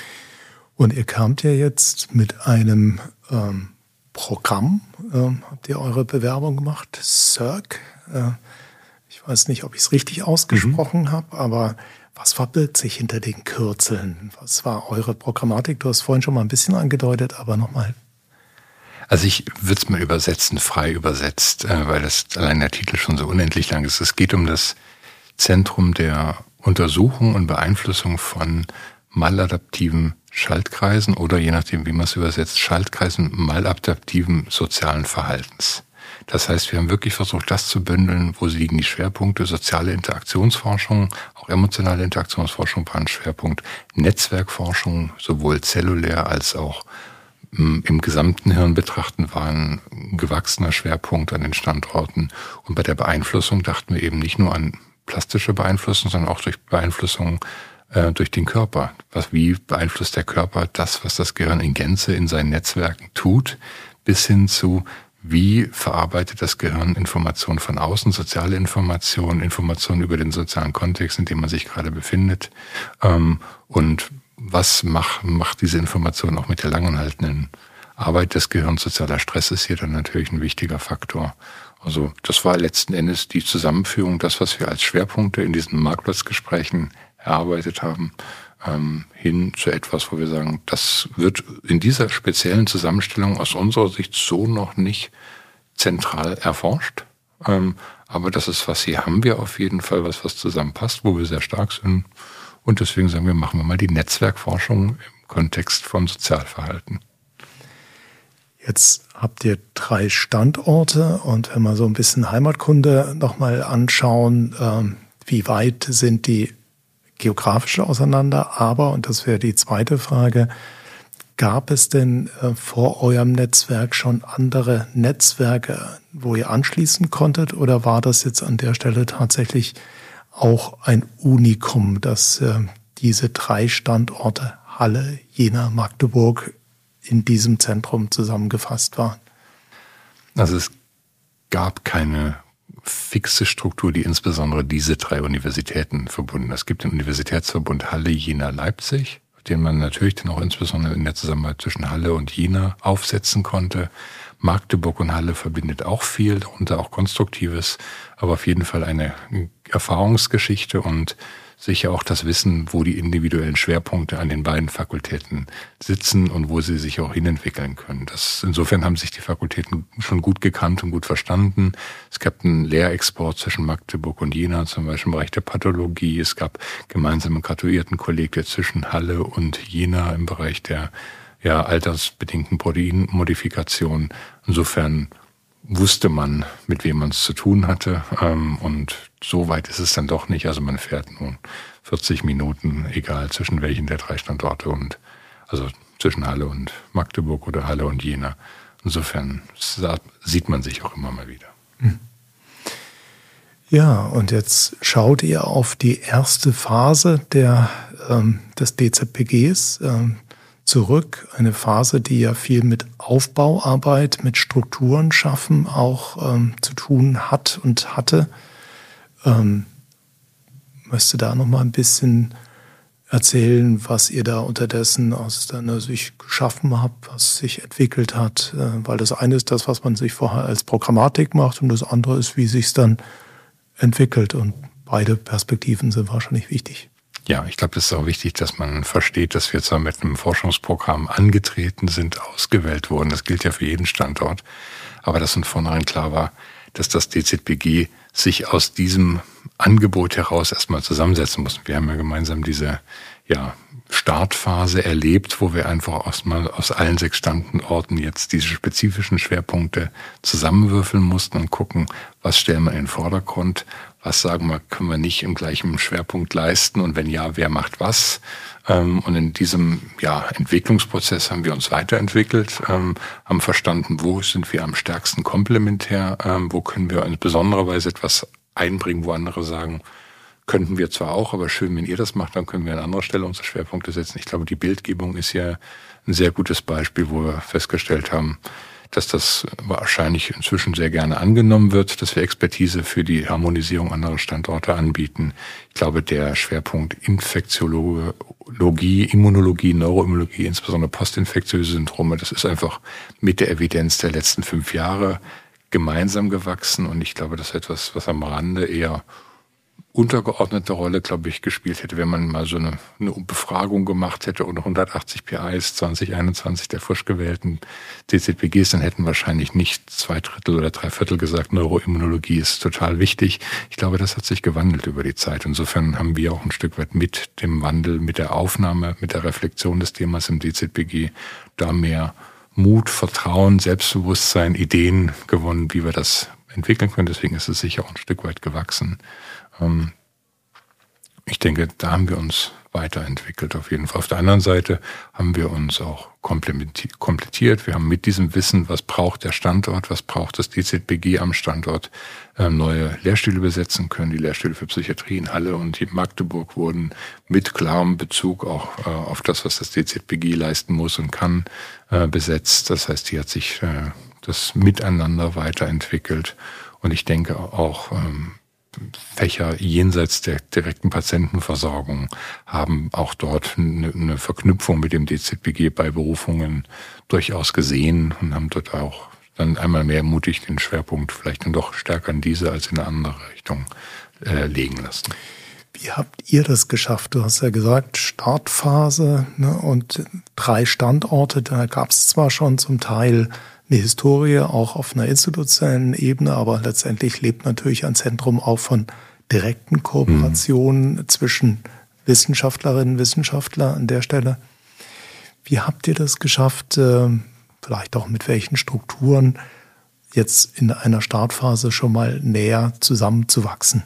Und ihr kamt ja jetzt mit einem ähm, Programm, ähm, habt ihr eure Bewerbung gemacht, C I R C. Äh, ich weiß nicht, ob ich es richtig ausgesprochen mhm. habe, aber was verbirgt sich hinter den Kürzeln? Was war eure Programmatik? Du hast vorhin schon mal ein bisschen angedeutet, aber nochmal. Also ich würde es mal übersetzen, frei übersetzt, weil das allein der Titel schon so unendlich lang ist. Es geht um das Zentrum der Untersuchung und Beeinflussung von maladaptiven Schaltkreisen oder je nachdem, wie man es übersetzt, Schaltkreisen maladaptiven sozialen Verhaltens. Das heißt, wir haben wirklich versucht, das zu bündeln, wo liegen die Schwerpunkte, soziale Interaktionsforschung, auch emotionale Interaktionsforschung war ein Schwerpunkt, Netzwerkforschung, sowohl zellulär als auch im gesamten Hirn betrachten, war ein gewachsener Schwerpunkt an den Standorten. Und bei der Beeinflussung dachten wir eben nicht nur an plastische Beeinflussung, sondern auch durch Beeinflussung äh, durch den Körper. Was, wie beeinflusst der Körper das, was das Gehirn in Gänze in seinen Netzwerken tut, bis hin zu wie verarbeitet das Gehirn Informationen von außen, soziale Informationen, Informationen über den sozialen Kontext, in dem man sich gerade befindet. Ähm, und was macht, macht diese Information auch mit der langanhaltenden Arbeit des Gehirns? Sozialer Stress ist hier dann natürlich ein wichtiger Faktor. Also das war letzten Endes die Zusammenführung, das, was wir als Schwerpunkte in diesen Marktplatzgesprächen erarbeitet haben, ähm, hin zu etwas, wo wir sagen, das wird in dieser speziellen Zusammenstellung aus unserer Sicht so noch nicht zentral erforscht. Ähm, aber das ist was, hier haben wir auf jeden Fall was, was zusammenpasst, wo wir sehr stark sind. Und deswegen sagen wir, machen wir mal die Netzwerkforschung im Kontext von Sozialverhalten. Jetzt habt ihr drei Standorte und wenn wir so ein bisschen Heimatkunde nochmal anschauen, ähm, wie weit sind die geografisch auseinander? Aber, und das wäre die zweite Frage, gab es denn äh, vor eurem Netzwerk schon andere Netzwerke, wo ihr anschließen konntet? Oder war das jetzt an der Stelle tatsächlich auch ein Unikum, dass äh, diese drei Standorte Halle, Jena, Magdeburg in diesem Zentrum zusammengefasst waren? Also es gab keine fixe Struktur, die insbesondere diese drei Universitäten verbunden. Es gibt den Universitätsverbund Halle, Jena, Leipzig, den man natürlich dann auch insbesondere in der Zusammenarbeit zwischen Halle und Jena aufsetzen konnte. Magdeburg und Halle verbindet auch viel, darunter auch Konstruktives, aber auf jeden Fall eine Erfahrungsgeschichte und sicher auch das Wissen, wo die individuellen Schwerpunkte an den beiden Fakultäten sitzen und wo sie sich auch hinentwickeln können. Das, insofern haben sich die Fakultäten schon gut gekannt und gut verstanden. Es gab einen Lehrexport zwischen Magdeburg und Jena, zum Beispiel im Bereich der Pathologie. Es gab gemeinsame Graduiertenkolleg zwischen Halle und Jena im Bereich der ja, altersbedingten Proteinmodifikation. Insofern wusste man, mit wem man es zu tun hatte. Und so weit ist es dann doch nicht. Also man fährt nun vierzig Minuten, egal zwischen welchen der drei Standorte und also zwischen Halle und Magdeburg oder Halle und Jena. Insofern sieht man sich auch immer mal wieder. Ja, und jetzt schaut ihr auf die erste Phase der, ähm, des D Z P Gs ähm, zurück. Eine Phase, die ja viel mit Aufbauarbeit, mit Strukturen schaffen auch ähm, zu tun hat und hatte. Ähm, möchte da noch mal ein bisschen erzählen, was ihr da unterdessen aus deiner Sicht geschaffen habt, was sich entwickelt hat, äh, weil das eine ist das, was man sich vorher als Programmatik macht und das andere ist, wie sich es dann entwickelt und beide Perspektiven sind wahrscheinlich wichtig. Ja, ich glaube, es ist auch wichtig, dass man versteht, dass wir zwar mit einem Forschungsprogramm angetreten sind, ausgewählt wurden. Das gilt ja für jeden Standort. Aber dass von vornherein klar war, dass das D Z P G sich aus diesem Angebot heraus erstmal zusammensetzen muss. Wir haben ja gemeinsam diese ja, Startphase erlebt, wo wir einfach erstmal aus allen sechs Standorten jetzt diese spezifischen Schwerpunkte zusammenwürfeln mussten und gucken, was stellen wir in den Vordergrund, was sagen wir, können wir nicht im gleichen Schwerpunkt leisten und wenn ja, wer macht was? Und in diesem ja, Entwicklungsprozess haben wir uns weiterentwickelt, haben verstanden, wo sind wir am stärksten komplementär, wo können wir in besonderer Weise etwas einbringen, wo andere sagen, könnten wir zwar auch, aber schön, wenn ihr das macht, dann können wir an anderer Stelle unsere Schwerpunkte setzen. Ich glaube, die Bildgebung ist ja ein sehr gutes Beispiel, wo wir festgestellt haben, dass das wahrscheinlich inzwischen sehr gerne angenommen wird, dass wir Expertise für die Harmonisierung anderer Standorte anbieten. Ich glaube, der Schwerpunkt Infektiologie, Immunologie, Neuroimmunologie, insbesondere postinfektiöse Syndrome, das ist einfach mit der Evidenz der letzten fünf Jahre gemeinsam gewachsen und ich glaube, das ist etwas, was am Rande eher untergeordnete Rolle, glaube ich, gespielt hätte, wenn man mal so eine, eine Befragung gemacht hätte und hundertachtzig P Is zwanzig einundzwanzig der frisch gewählten D Z P Gs, dann hätten wahrscheinlich nicht zwei Drittel oder drei Viertel gesagt, Neuroimmunologie ist total wichtig. Ich glaube, das hat sich gewandelt über die Zeit. Insofern haben wir auch ein Stück weit mit dem Wandel, mit der Aufnahme, mit der Reflexion des Themas im D Z P G da mehr Mut, Vertrauen, Selbstbewusstsein, Ideen gewonnen, wie wir das entwickeln können. Deswegen ist es sicher auch ein Stück weit gewachsen. Ich denke, da haben wir uns weiterentwickelt auf jeden Fall. Auf der anderen Seite haben wir uns auch komplettiert. Wir haben mit diesem Wissen, was braucht der Standort, was braucht das D Z P G am Standort, neue Lehrstühle besetzen können. Die Lehrstühle für Psychiatrie in Halle und in Magdeburg wurden mit klarem Bezug auch auf das, was das D Z P G leisten muss und kann, besetzt. Das heißt, hier hat sich das Miteinander weiterentwickelt. Und ich denke auch, Fächer jenseits der direkten Patientenversorgung haben auch dort eine, eine Verknüpfung mit dem D Z P G bei Berufungen durchaus gesehen und haben dort auch dann einmal mehr mutig den Schwerpunkt vielleicht dann doch stärker in diese als in eine andere Richtung äh, legen lassen. Wie habt ihr das geschafft? Du hast ja gesagt, Startphase, ne, und drei Standorte. Da gab es zwar schon zum Teil eine Historie, auch auf einer institutionellen Ebene, aber letztendlich lebt natürlich ein Zentrum auch von direkten Kooperationen mhm. zwischen Wissenschaftlerinnen und Wissenschaftlern an der Stelle. Wie habt ihr das geschafft, vielleicht auch mit welchen Strukturen, jetzt in einer Startphase schon mal näher zusammenzuwachsen?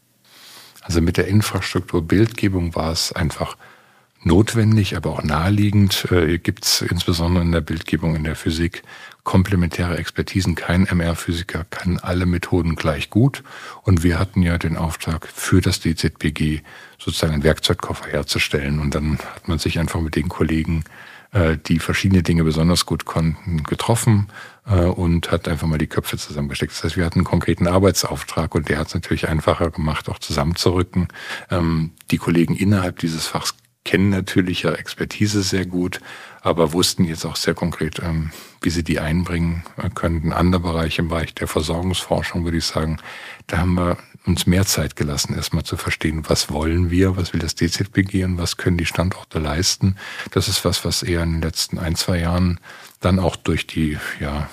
Also mit der Infrastruktur Bildgebung war es einfach notwendig, aber auch naheliegend. Äh, gibt es insbesondere in der Bildgebung, in der Physik komplementäre Expertisen. Kein M R-Physiker kann alle Methoden gleich gut. Und wir hatten ja den Auftrag, für das D Z B G sozusagen einen Werkzeugkoffer herzustellen. Und dann hat man sich einfach mit den Kollegen, äh, die verschiedene Dinge besonders gut konnten, getroffen äh, und hat einfach mal die Köpfe zusammengesteckt. Das heißt, wir hatten einen konkreten Arbeitsauftrag und der hat es natürlich einfacher gemacht, auch zusammenzurücken. Ähm, die Kollegen innerhalb dieses Fachs kennen natürlich ja Expertise sehr gut, aber wussten jetzt auch sehr konkret, ähm, wie sie die einbringen könnten. Ein anderer Bereich, im Bereich der Versorgungsforschung, würde ich sagen, da haben wir uns mehr Zeit gelassen, erstmal zu verstehen, was wollen wir, was will das D Z B G und was können die Standorte leisten. Das ist was, was eher in den letzten ein, zwei Jahren dann auch durch die, ja,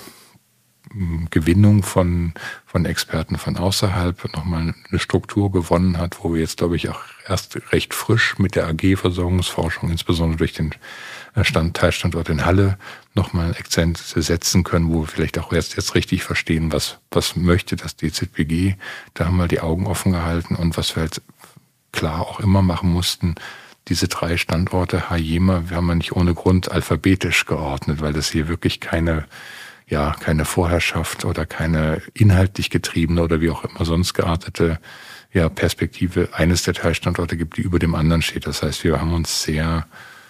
Gewinnung von, von Experten von außerhalb nochmal eine Struktur gewonnen hat, wo wir jetzt, glaube ich, auch erst recht frisch mit der A G Versorgungsforschung, insbesondere durch den Stand, Teilstandort in Halle, nochmal Akzente setzen können, wo wir vielleicht auch erst jetzt richtig verstehen, was, was möchte das D Z B G. Da haben wir die Augen offen gehalten und was wir halt klar auch immer machen mussten, diese drei Standorte, H-Jema, wir haben ja nicht ohne Grund alphabetisch geordnet, weil das hier wirklich keine ja, keine Vorherrschaft oder keine inhaltlich getriebene oder wie auch immer sonst geartete ja, Perspektive eines der Teilstandorte gibt, die über dem anderen steht. Das heißt, wir haben uns sehr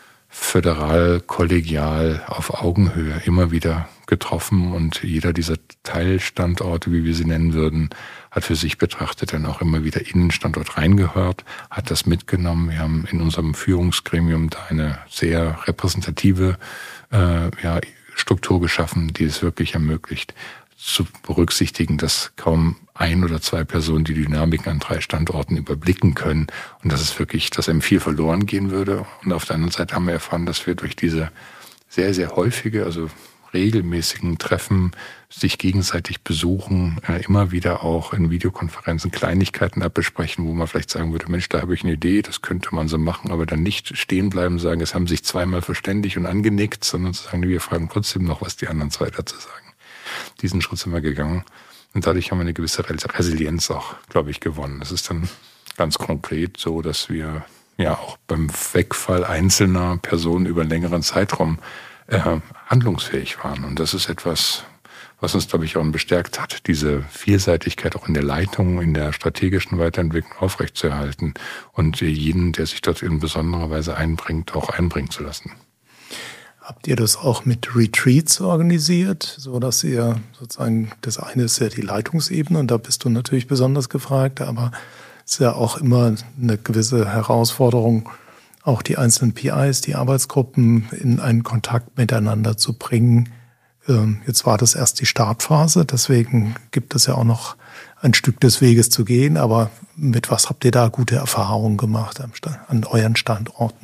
föderal, kollegial, auf Augenhöhe immer wieder getroffen und jeder dieser Teilstandorte, wie wir sie nennen würden, hat für sich betrachtet dann auch immer wieder in den Standort reingehört, hat das mitgenommen. Wir haben in unserem Führungsgremium da eine sehr repräsentative äh, ja, Struktur geschaffen, die es wirklich ermöglicht, zu berücksichtigen, dass kaum ein oder zwei Personen die Dynamik an drei Standorten überblicken können und dass es wirklich, dass einem viel verloren gehen würde. Und auf der anderen Seite haben wir erfahren, dass wir durch diese sehr, sehr häufige, also regelmäßigen Treffen, sich gegenseitig besuchen, äh, immer wieder auch in Videokonferenzen Kleinigkeiten abbesprechen, wo man vielleicht sagen würde, Mensch, da habe ich eine Idee, das könnte man so machen, aber dann nicht stehen bleiben und sagen, es haben sich zweimal verständigt und angenickt, sondern zu sagen, wir fragen trotzdem noch, was die anderen zwei dazu sagen. Diesen Schritt sind wir gegangen und dadurch haben wir eine gewisse Resilienz auch, glaube ich, gewonnen. Es ist dann ganz konkret so, dass wir ja auch beim Wegfall einzelner Personen über einen längeren Zeitraum äh, handlungsfähig waren. Und das ist etwas, was uns, glaube ich, auch bestärkt hat, diese Vielseitigkeit auch in der Leitung, in der strategischen Weiterentwicklung aufrechtzuerhalten und jeden, der sich dort in besonderer Weise einbringt, auch einbringen zu lassen. Habt ihr das auch mit Retreats organisiert, so dass ihr sozusagen, das eine ist ja die Leitungsebene und da bist du natürlich besonders gefragt, aber es ist ja auch immer eine gewisse Herausforderung, auch die einzelnen P Is, die Arbeitsgruppen in einen Kontakt miteinander zu bringen. Jetzt war das erst die Startphase, deswegen gibt es ja auch noch ein Stück des Weges zu gehen, aber mit was habt ihr da gute Erfahrungen gemacht an euren Standorten?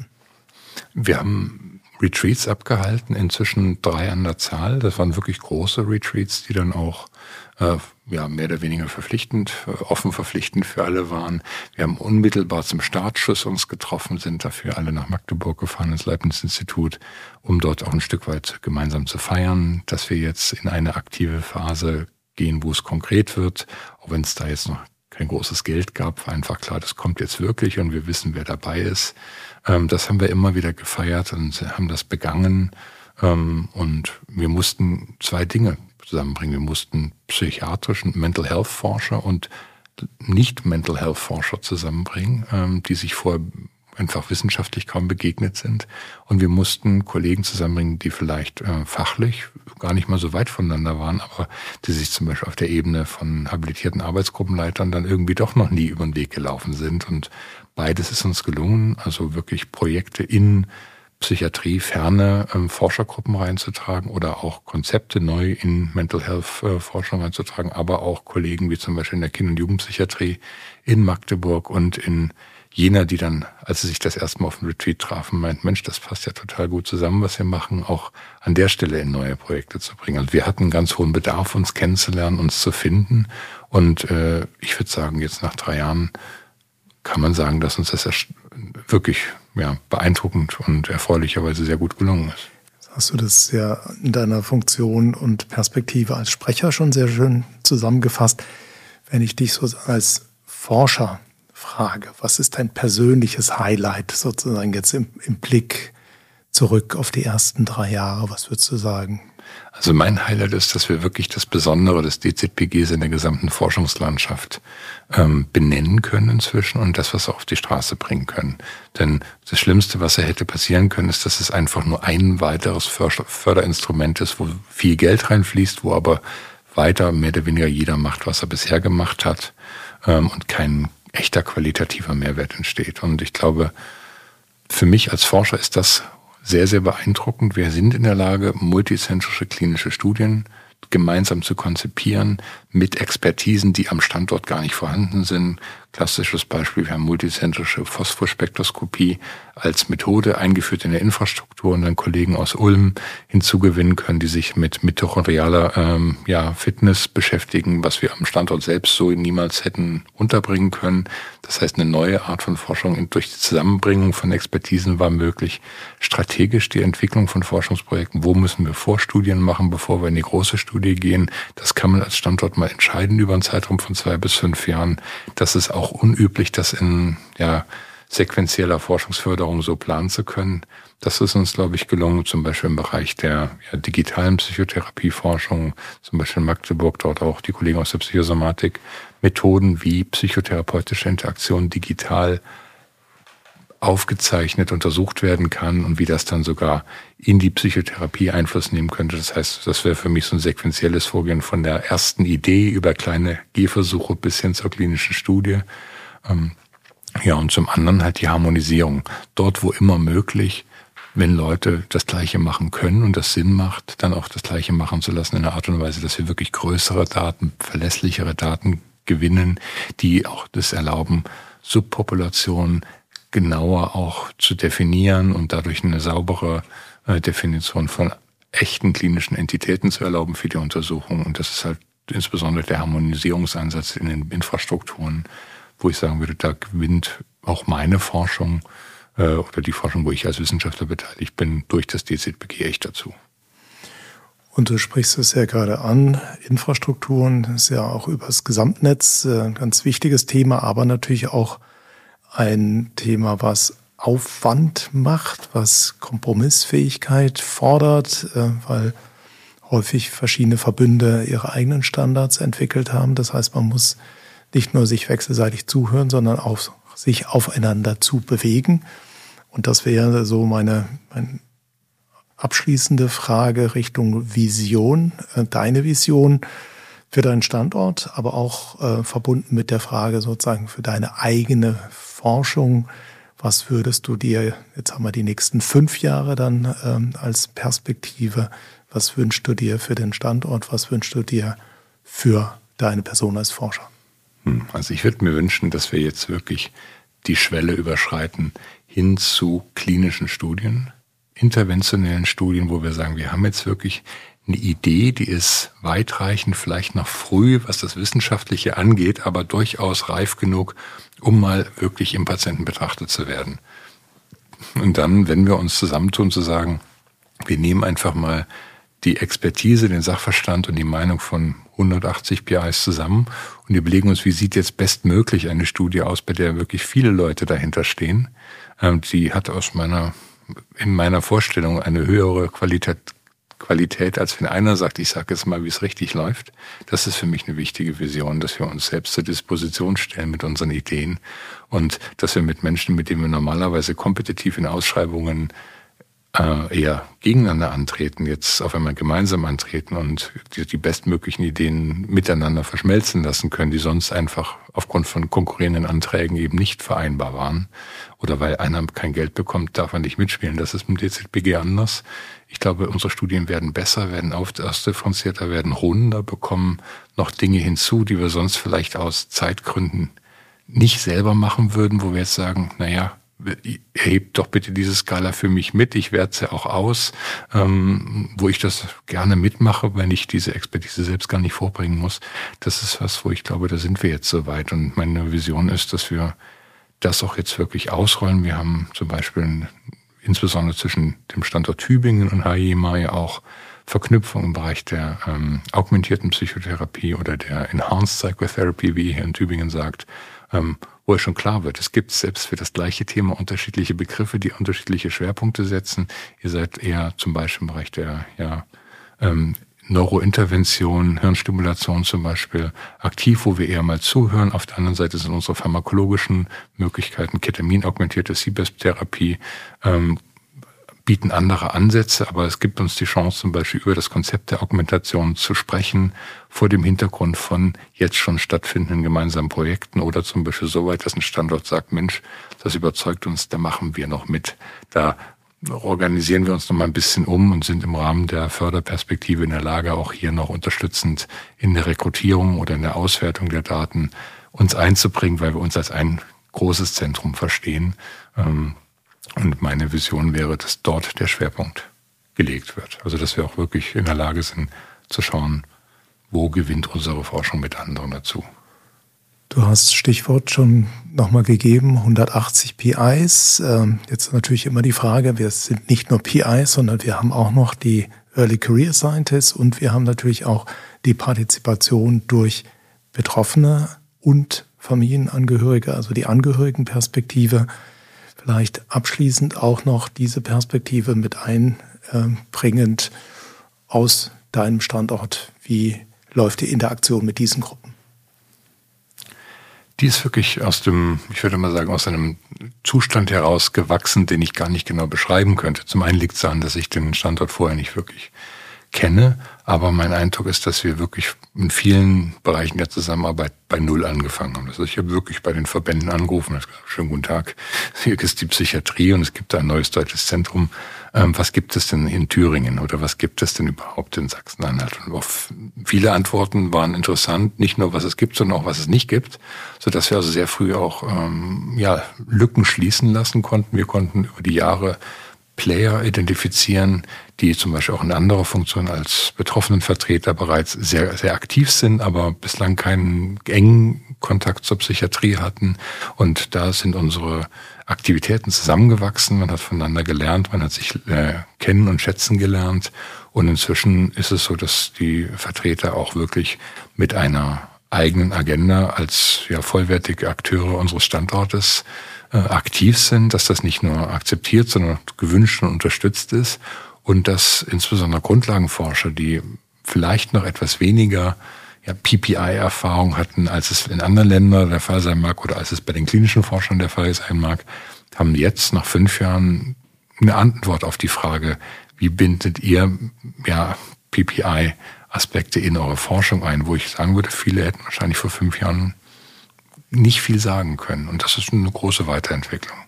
Wir haben Retreats abgehalten, inzwischen drei an der Zahl. Das waren wirklich große Retreats, die dann auch äh, ja, mehr oder weniger verpflichtend, äh, offen verpflichtend für alle waren. Wir haben unmittelbar zum Startschuss uns getroffen, sind dafür alle nach Magdeburg gefahren, ins Leibniz-Institut, um dort auch ein Stück weit gemeinsam zu feiern, dass wir jetzt in eine aktive Phase gehen, wo es konkret wird, auch wenn es da jetzt noch kein großes Geld gab, war einfach klar, das kommt jetzt wirklich und wir wissen, wer dabei ist. Ähm, das haben wir immer wieder gefeiert und haben das begangen. Ähm, und wir mussten zwei Dinge zusammenbringen. Wir mussten psychiatrischen Mental Health Forscher und nicht Mental Health Forscher zusammenbringen, ähm, die sich vorher einfach wissenschaftlich kaum begegnet sind. Und wir mussten Kollegen zusammenbringen, die vielleicht äh, fachlich gar nicht mal so weit voneinander waren, aber die sich zum Beispiel auf der Ebene von habilitierten Arbeitsgruppenleitern dann irgendwie doch noch nie über den Weg gelaufen sind. Und beides ist uns gelungen, also wirklich Projekte in Psychiatrie, ferne ähm, Forschergruppen reinzutragen oder auch Konzepte neu in Mental Health äh, Forschung reinzutragen, aber auch Kollegen wie zum Beispiel in der Kinder- und Jugendpsychiatrie in Magdeburg und in jener, die dann, als sie sich das erste Mal auf dem Retreat trafen, meint, Mensch, das passt ja total gut zusammen, was wir machen, auch an der Stelle in neue Projekte zu bringen. Also wir hatten einen ganz hohen Bedarf, uns kennenzulernen, uns zu finden. Und äh, ich würde sagen, jetzt nach drei Jahren kann man sagen, dass uns das wirklich ja, beeindruckend und erfreulicherweise sehr gut gelungen ist. Hast du das ja in deiner Funktion und Perspektive als Sprecher schon sehr schön zusammengefasst. Wenn ich dich so als Forscher frage, was ist dein persönliches Highlight sozusagen jetzt im, im Blick zurück auf die ersten drei Jahre? Was würdest du sagen? Also mein Highlight ist, dass wir wirklich das Besondere des D Z B Gs in der gesamten Forschungslandschaft ähm, benennen können inzwischen und das, was wir auf die Straße bringen können. Denn das Schlimmste, was ja hätte passieren können, ist, dass es einfach nur ein weiteres Förderinstrument ist, wo viel Geld reinfließt, wo aber weiter mehr oder weniger jeder macht, was er bisher gemacht hat ähm, und kein echter qualitativer Mehrwert entsteht. Und ich glaube, für mich als Forscher ist das sehr, sehr beeindruckend. Wir sind in der Lage, multizentrische klinische Studien gemeinsam zu konzipieren mit Expertisen, die am Standort gar nicht vorhanden sind. Klassisches Beispiel, wir haben multizentrische Phosphorspektroskopie als Methode eingeführt in der Infrastruktur und dann Kollegen aus Ulm hinzugewinnen können, die sich mit mitochondrialer ähm, ja, Fitness beschäftigen, was wir am Standort selbst so niemals hätten unterbringen können. Das heißt, eine neue Art von Forschung durch die Zusammenbringung von Expertisen war möglich. Strategisch die Entwicklung von Forschungsprojekten, wo müssen wir Vorstudien machen, bevor wir in die große Studie gehen. Das kann man als Standort mal entscheiden über einen Zeitraum von zwei bis fünf Jahren. Das ist auch unüblich, das in ja, sequenzieller Forschungsförderung so planen zu können. Das ist uns, glaube ich, gelungen, zum Beispiel im Bereich der ja, digitalen Psychotherapieforschung, zum Beispiel in Magdeburg, dort auch die Kollegen aus der Psychosomatik, Methoden wie psychotherapeutische Interaktion digital aufgezeichnet, untersucht werden kann und wie das dann sogar in die Psychotherapie Einfluss nehmen könnte. Das heißt, das wäre für mich so ein sequenzielles Vorgehen von der ersten Idee über kleine Gehversuche bis hin zur klinischen Studie. Ja, und zum anderen halt die Harmonisierung. Dort, wo immer möglich, wenn Leute das Gleiche machen können und das Sinn macht, dann auch das Gleiche machen zu lassen in einer Art und Weise, dass wir wirklich größere Daten, verlässlichere Daten gewinnen, die auch das erlauben, Subpopulationen genauer auch zu definieren und dadurch eine saubere äh, Definition von echten klinischen Entitäten zu erlauben für die Untersuchung. Und das ist halt insbesondere der Harmonisierungsansatz in den Infrastrukturen, wo ich sagen würde, da gewinnt auch meine Forschung äh, oder die Forschung, wo ich als Wissenschaftler beteiligt bin, durch das D Z B G echt dazu. Und du sprichst es ja gerade an, Infrastrukturen, das ist ja auch über das Gesamtnetz ein ganz wichtiges Thema, aber natürlich auch ein Thema, was Aufwand macht, was Kompromissfähigkeit fordert, weil häufig verschiedene Verbünde ihre eigenen Standards entwickelt haben. Das heißt, man muss nicht nur sich wechselseitig zuhören, sondern auch sich aufeinander zu bewegen. Und das wäre so meine, meine abschließende Frage Richtung Vision, deine Vision für deinen Standort, aber auch äh, verbunden mit der Frage sozusagen für deine eigene Forschung. Was würdest du dir, jetzt haben wir die nächsten fünf Jahre dann ähm, als Perspektive, was wünschst du dir für den Standort, was wünschst du dir für deine Person als Forscher? Also ich würde mir wünschen, dass wir jetzt wirklich die Schwelle überschreiten hin zu klinischen Studien, interventionellen Studien, wo wir sagen, wir haben jetzt wirklich eine Idee, die ist weitreichend, vielleicht noch früh, was das Wissenschaftliche angeht, aber durchaus reif genug, um mal wirklich im Patienten betrachtet zu werden. Und dann, wenn wir uns zusammentun, zu sagen, wir nehmen einfach mal die Expertise, den Sachverstand und die Meinung von hundertachtzig P Is zusammen und überlegen uns, wie sieht jetzt bestmöglich eine Studie aus, bei der wirklich viele Leute dahinter stehen. Die hat aus meiner, in meiner Vorstellung eine höhere Qualität, Qualität, als wenn einer sagt, ich sage jetzt mal, wie es richtig läuft. Das ist für mich eine wichtige Vision, dass wir uns selbst zur Disposition stellen mit unseren Ideen und dass wir mit Menschen, mit denen wir normalerweise kompetitiv in Ausschreibungen äh, eher gegeneinander antreten, jetzt auf einmal gemeinsam antreten und die, die bestmöglichen Ideen miteinander verschmelzen lassen können, die sonst einfach aufgrund von konkurrierenden Anträgen eben nicht vereinbar waren. Oder weil einer kein Geld bekommt, darf er nicht mitspielen. Das ist mit dem D Z B G anders. Ich glaube, unsere Studien werden besser, werden ausdifferenzierter, werden runder, bekommen noch Dinge hinzu, die wir sonst vielleicht aus Zeitgründen nicht selber machen würden, wo wir jetzt sagen, naja, erhebt doch bitte diese Skala für mich mit, ich werte sie auch aus, ähm, wo ich das gerne mitmache, wenn ich diese Expertise selbst gar nicht vorbringen muss. Das ist was, wo ich glaube, da sind wir jetzt soweit. Und meine Vision ist, dass wir das auch jetzt wirklich ausrollen. Wir haben zum Beispiel insbesondere zwischen dem Standort Tübingen und H I M A ja auch Verknüpfung im Bereich der ähm, augmentierten Psychotherapie oder der Enhanced Psychotherapy, wie ihr hier in Tübingen sagt, ähm, wo es schon klar wird, es gibt selbst für das gleiche Thema unterschiedliche Begriffe, die unterschiedliche Schwerpunkte setzen. Ihr seid eher zum Beispiel im Bereich der ja, ähm, Neurointervention, Hirnstimulation zum Beispiel aktiv, wo wir eher mal zuhören. Auf der anderen Seite sind unsere pharmakologischen Möglichkeiten, Ketamin-augmentierte C B A S P-Therapie, ähm, bieten andere Ansätze, aber es gibt uns die Chance, zum Beispiel über das Konzept der Augmentation zu sprechen, vor dem Hintergrund von jetzt schon stattfindenden gemeinsamen Projekten oder zum Beispiel so weit, dass ein Standort sagt, Mensch, das überzeugt uns, da machen wir noch mit. Da organisieren wir uns noch mal ein bisschen um und sind im Rahmen der Förderperspektive in der Lage, auch hier noch unterstützend in der Rekrutierung oder in der Auswertung der Daten uns einzubringen, weil wir uns als ein großes Zentrum verstehen. Und meine Vision wäre, dass dort der Schwerpunkt gelegt wird. Also dass wir auch wirklich in der Lage sind zu schauen, wo gewinnt unsere Forschung mit anderen dazu. Du hast Stichwort schon nochmal gegeben, hundertachtzig P Is. Jetzt natürlich immer die Frage, wir sind nicht nur P Is, sondern wir haben auch noch die Early Career Scientists und wir haben natürlich auch die Partizipation durch Betroffene und Familienangehörige, also die Angehörigenperspektive. Vielleicht abschließend auch noch diese Perspektive mit einbringend aus deinem Standort. Wie läuft die Interaktion mit diesen Gruppen? Die ist wirklich aus dem, ich würde mal sagen, aus einem Zustand heraus gewachsen, den ich gar nicht genau beschreiben könnte. Zum einen liegt es daran, dass ich den Standort vorher nicht wirklich kenne, aber mein Eindruck ist, dass wir wirklich in vielen Bereichen der Zusammenarbeit bei Null angefangen haben. Also ich habe wirklich bei den Verbänden angerufen und gesagt, schönen guten Tag, hier ist die Psychiatrie und es gibt da ein neues deutsches Zentrum. Ähm, was gibt es denn in Thüringen oder was gibt es denn überhaupt in Sachsen-Anhalt? Und auf viele Antworten waren interessant, nicht nur was es gibt, sondern auch was es nicht gibt, sodass wir also sehr früh auch ähm, ja, Lücken schließen lassen konnten. Wir konnten über die Jahre Player identifizieren, die zum Beispiel auch in anderer Funktion als Betroffenenvertreter bereits sehr, sehr aktiv sind, aber bislang keinen engen Kontakt zur Psychiatrie hatten. Und da sind unsere Aktivitäten zusammengewachsen. Man hat voneinander gelernt, man hat sich äh, kennen und schätzen gelernt. Und inzwischen ist es so, dass die Vertreter auch wirklich mit einer eigenen Agenda als ja, vollwertige Akteure unseres Standortes äh, aktiv sind, dass das nicht nur akzeptiert, sondern gewünscht und unterstützt ist und dass insbesondere Grundlagenforscher, die vielleicht noch etwas weniger ja, P P I-Erfahrung hatten, als es in anderen Ländern der Fall sein mag oder als es bei den klinischen Forschern der Fall sein mag, haben jetzt nach fünf Jahren eine Antwort auf die Frage, wie bindet ihr ja, P P I-Aspekte in eure Forschung ein, wo ich sagen würde, viele hätten wahrscheinlich vor fünf Jahren nicht viel sagen können. Und das ist eine große Weiterentwicklung.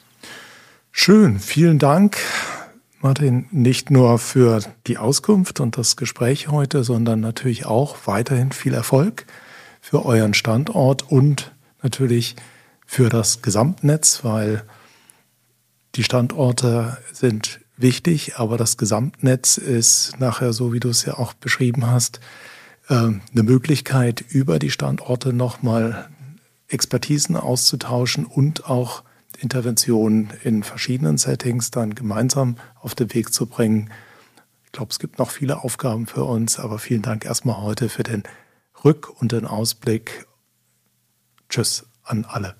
Schön, vielen Dank, Martin, nicht nur für die Auskunft und das Gespräch heute, sondern natürlich auch weiterhin viel Erfolg für euren Standort und natürlich für das Gesamtnetz, weil die Standorte sind wichtig, aber das Gesamtnetz ist nachher, so wie du es ja auch beschrieben hast, eine Möglichkeit, über die Standorte nochmal Expertisen auszutauschen und auch Interventionen in verschiedenen Settings dann gemeinsam auf den Weg zu bringen. Ich glaube, es gibt noch viele Aufgaben für uns, aber vielen Dank erstmal heute für den Rück- und den Ausblick. Tschüss an alle.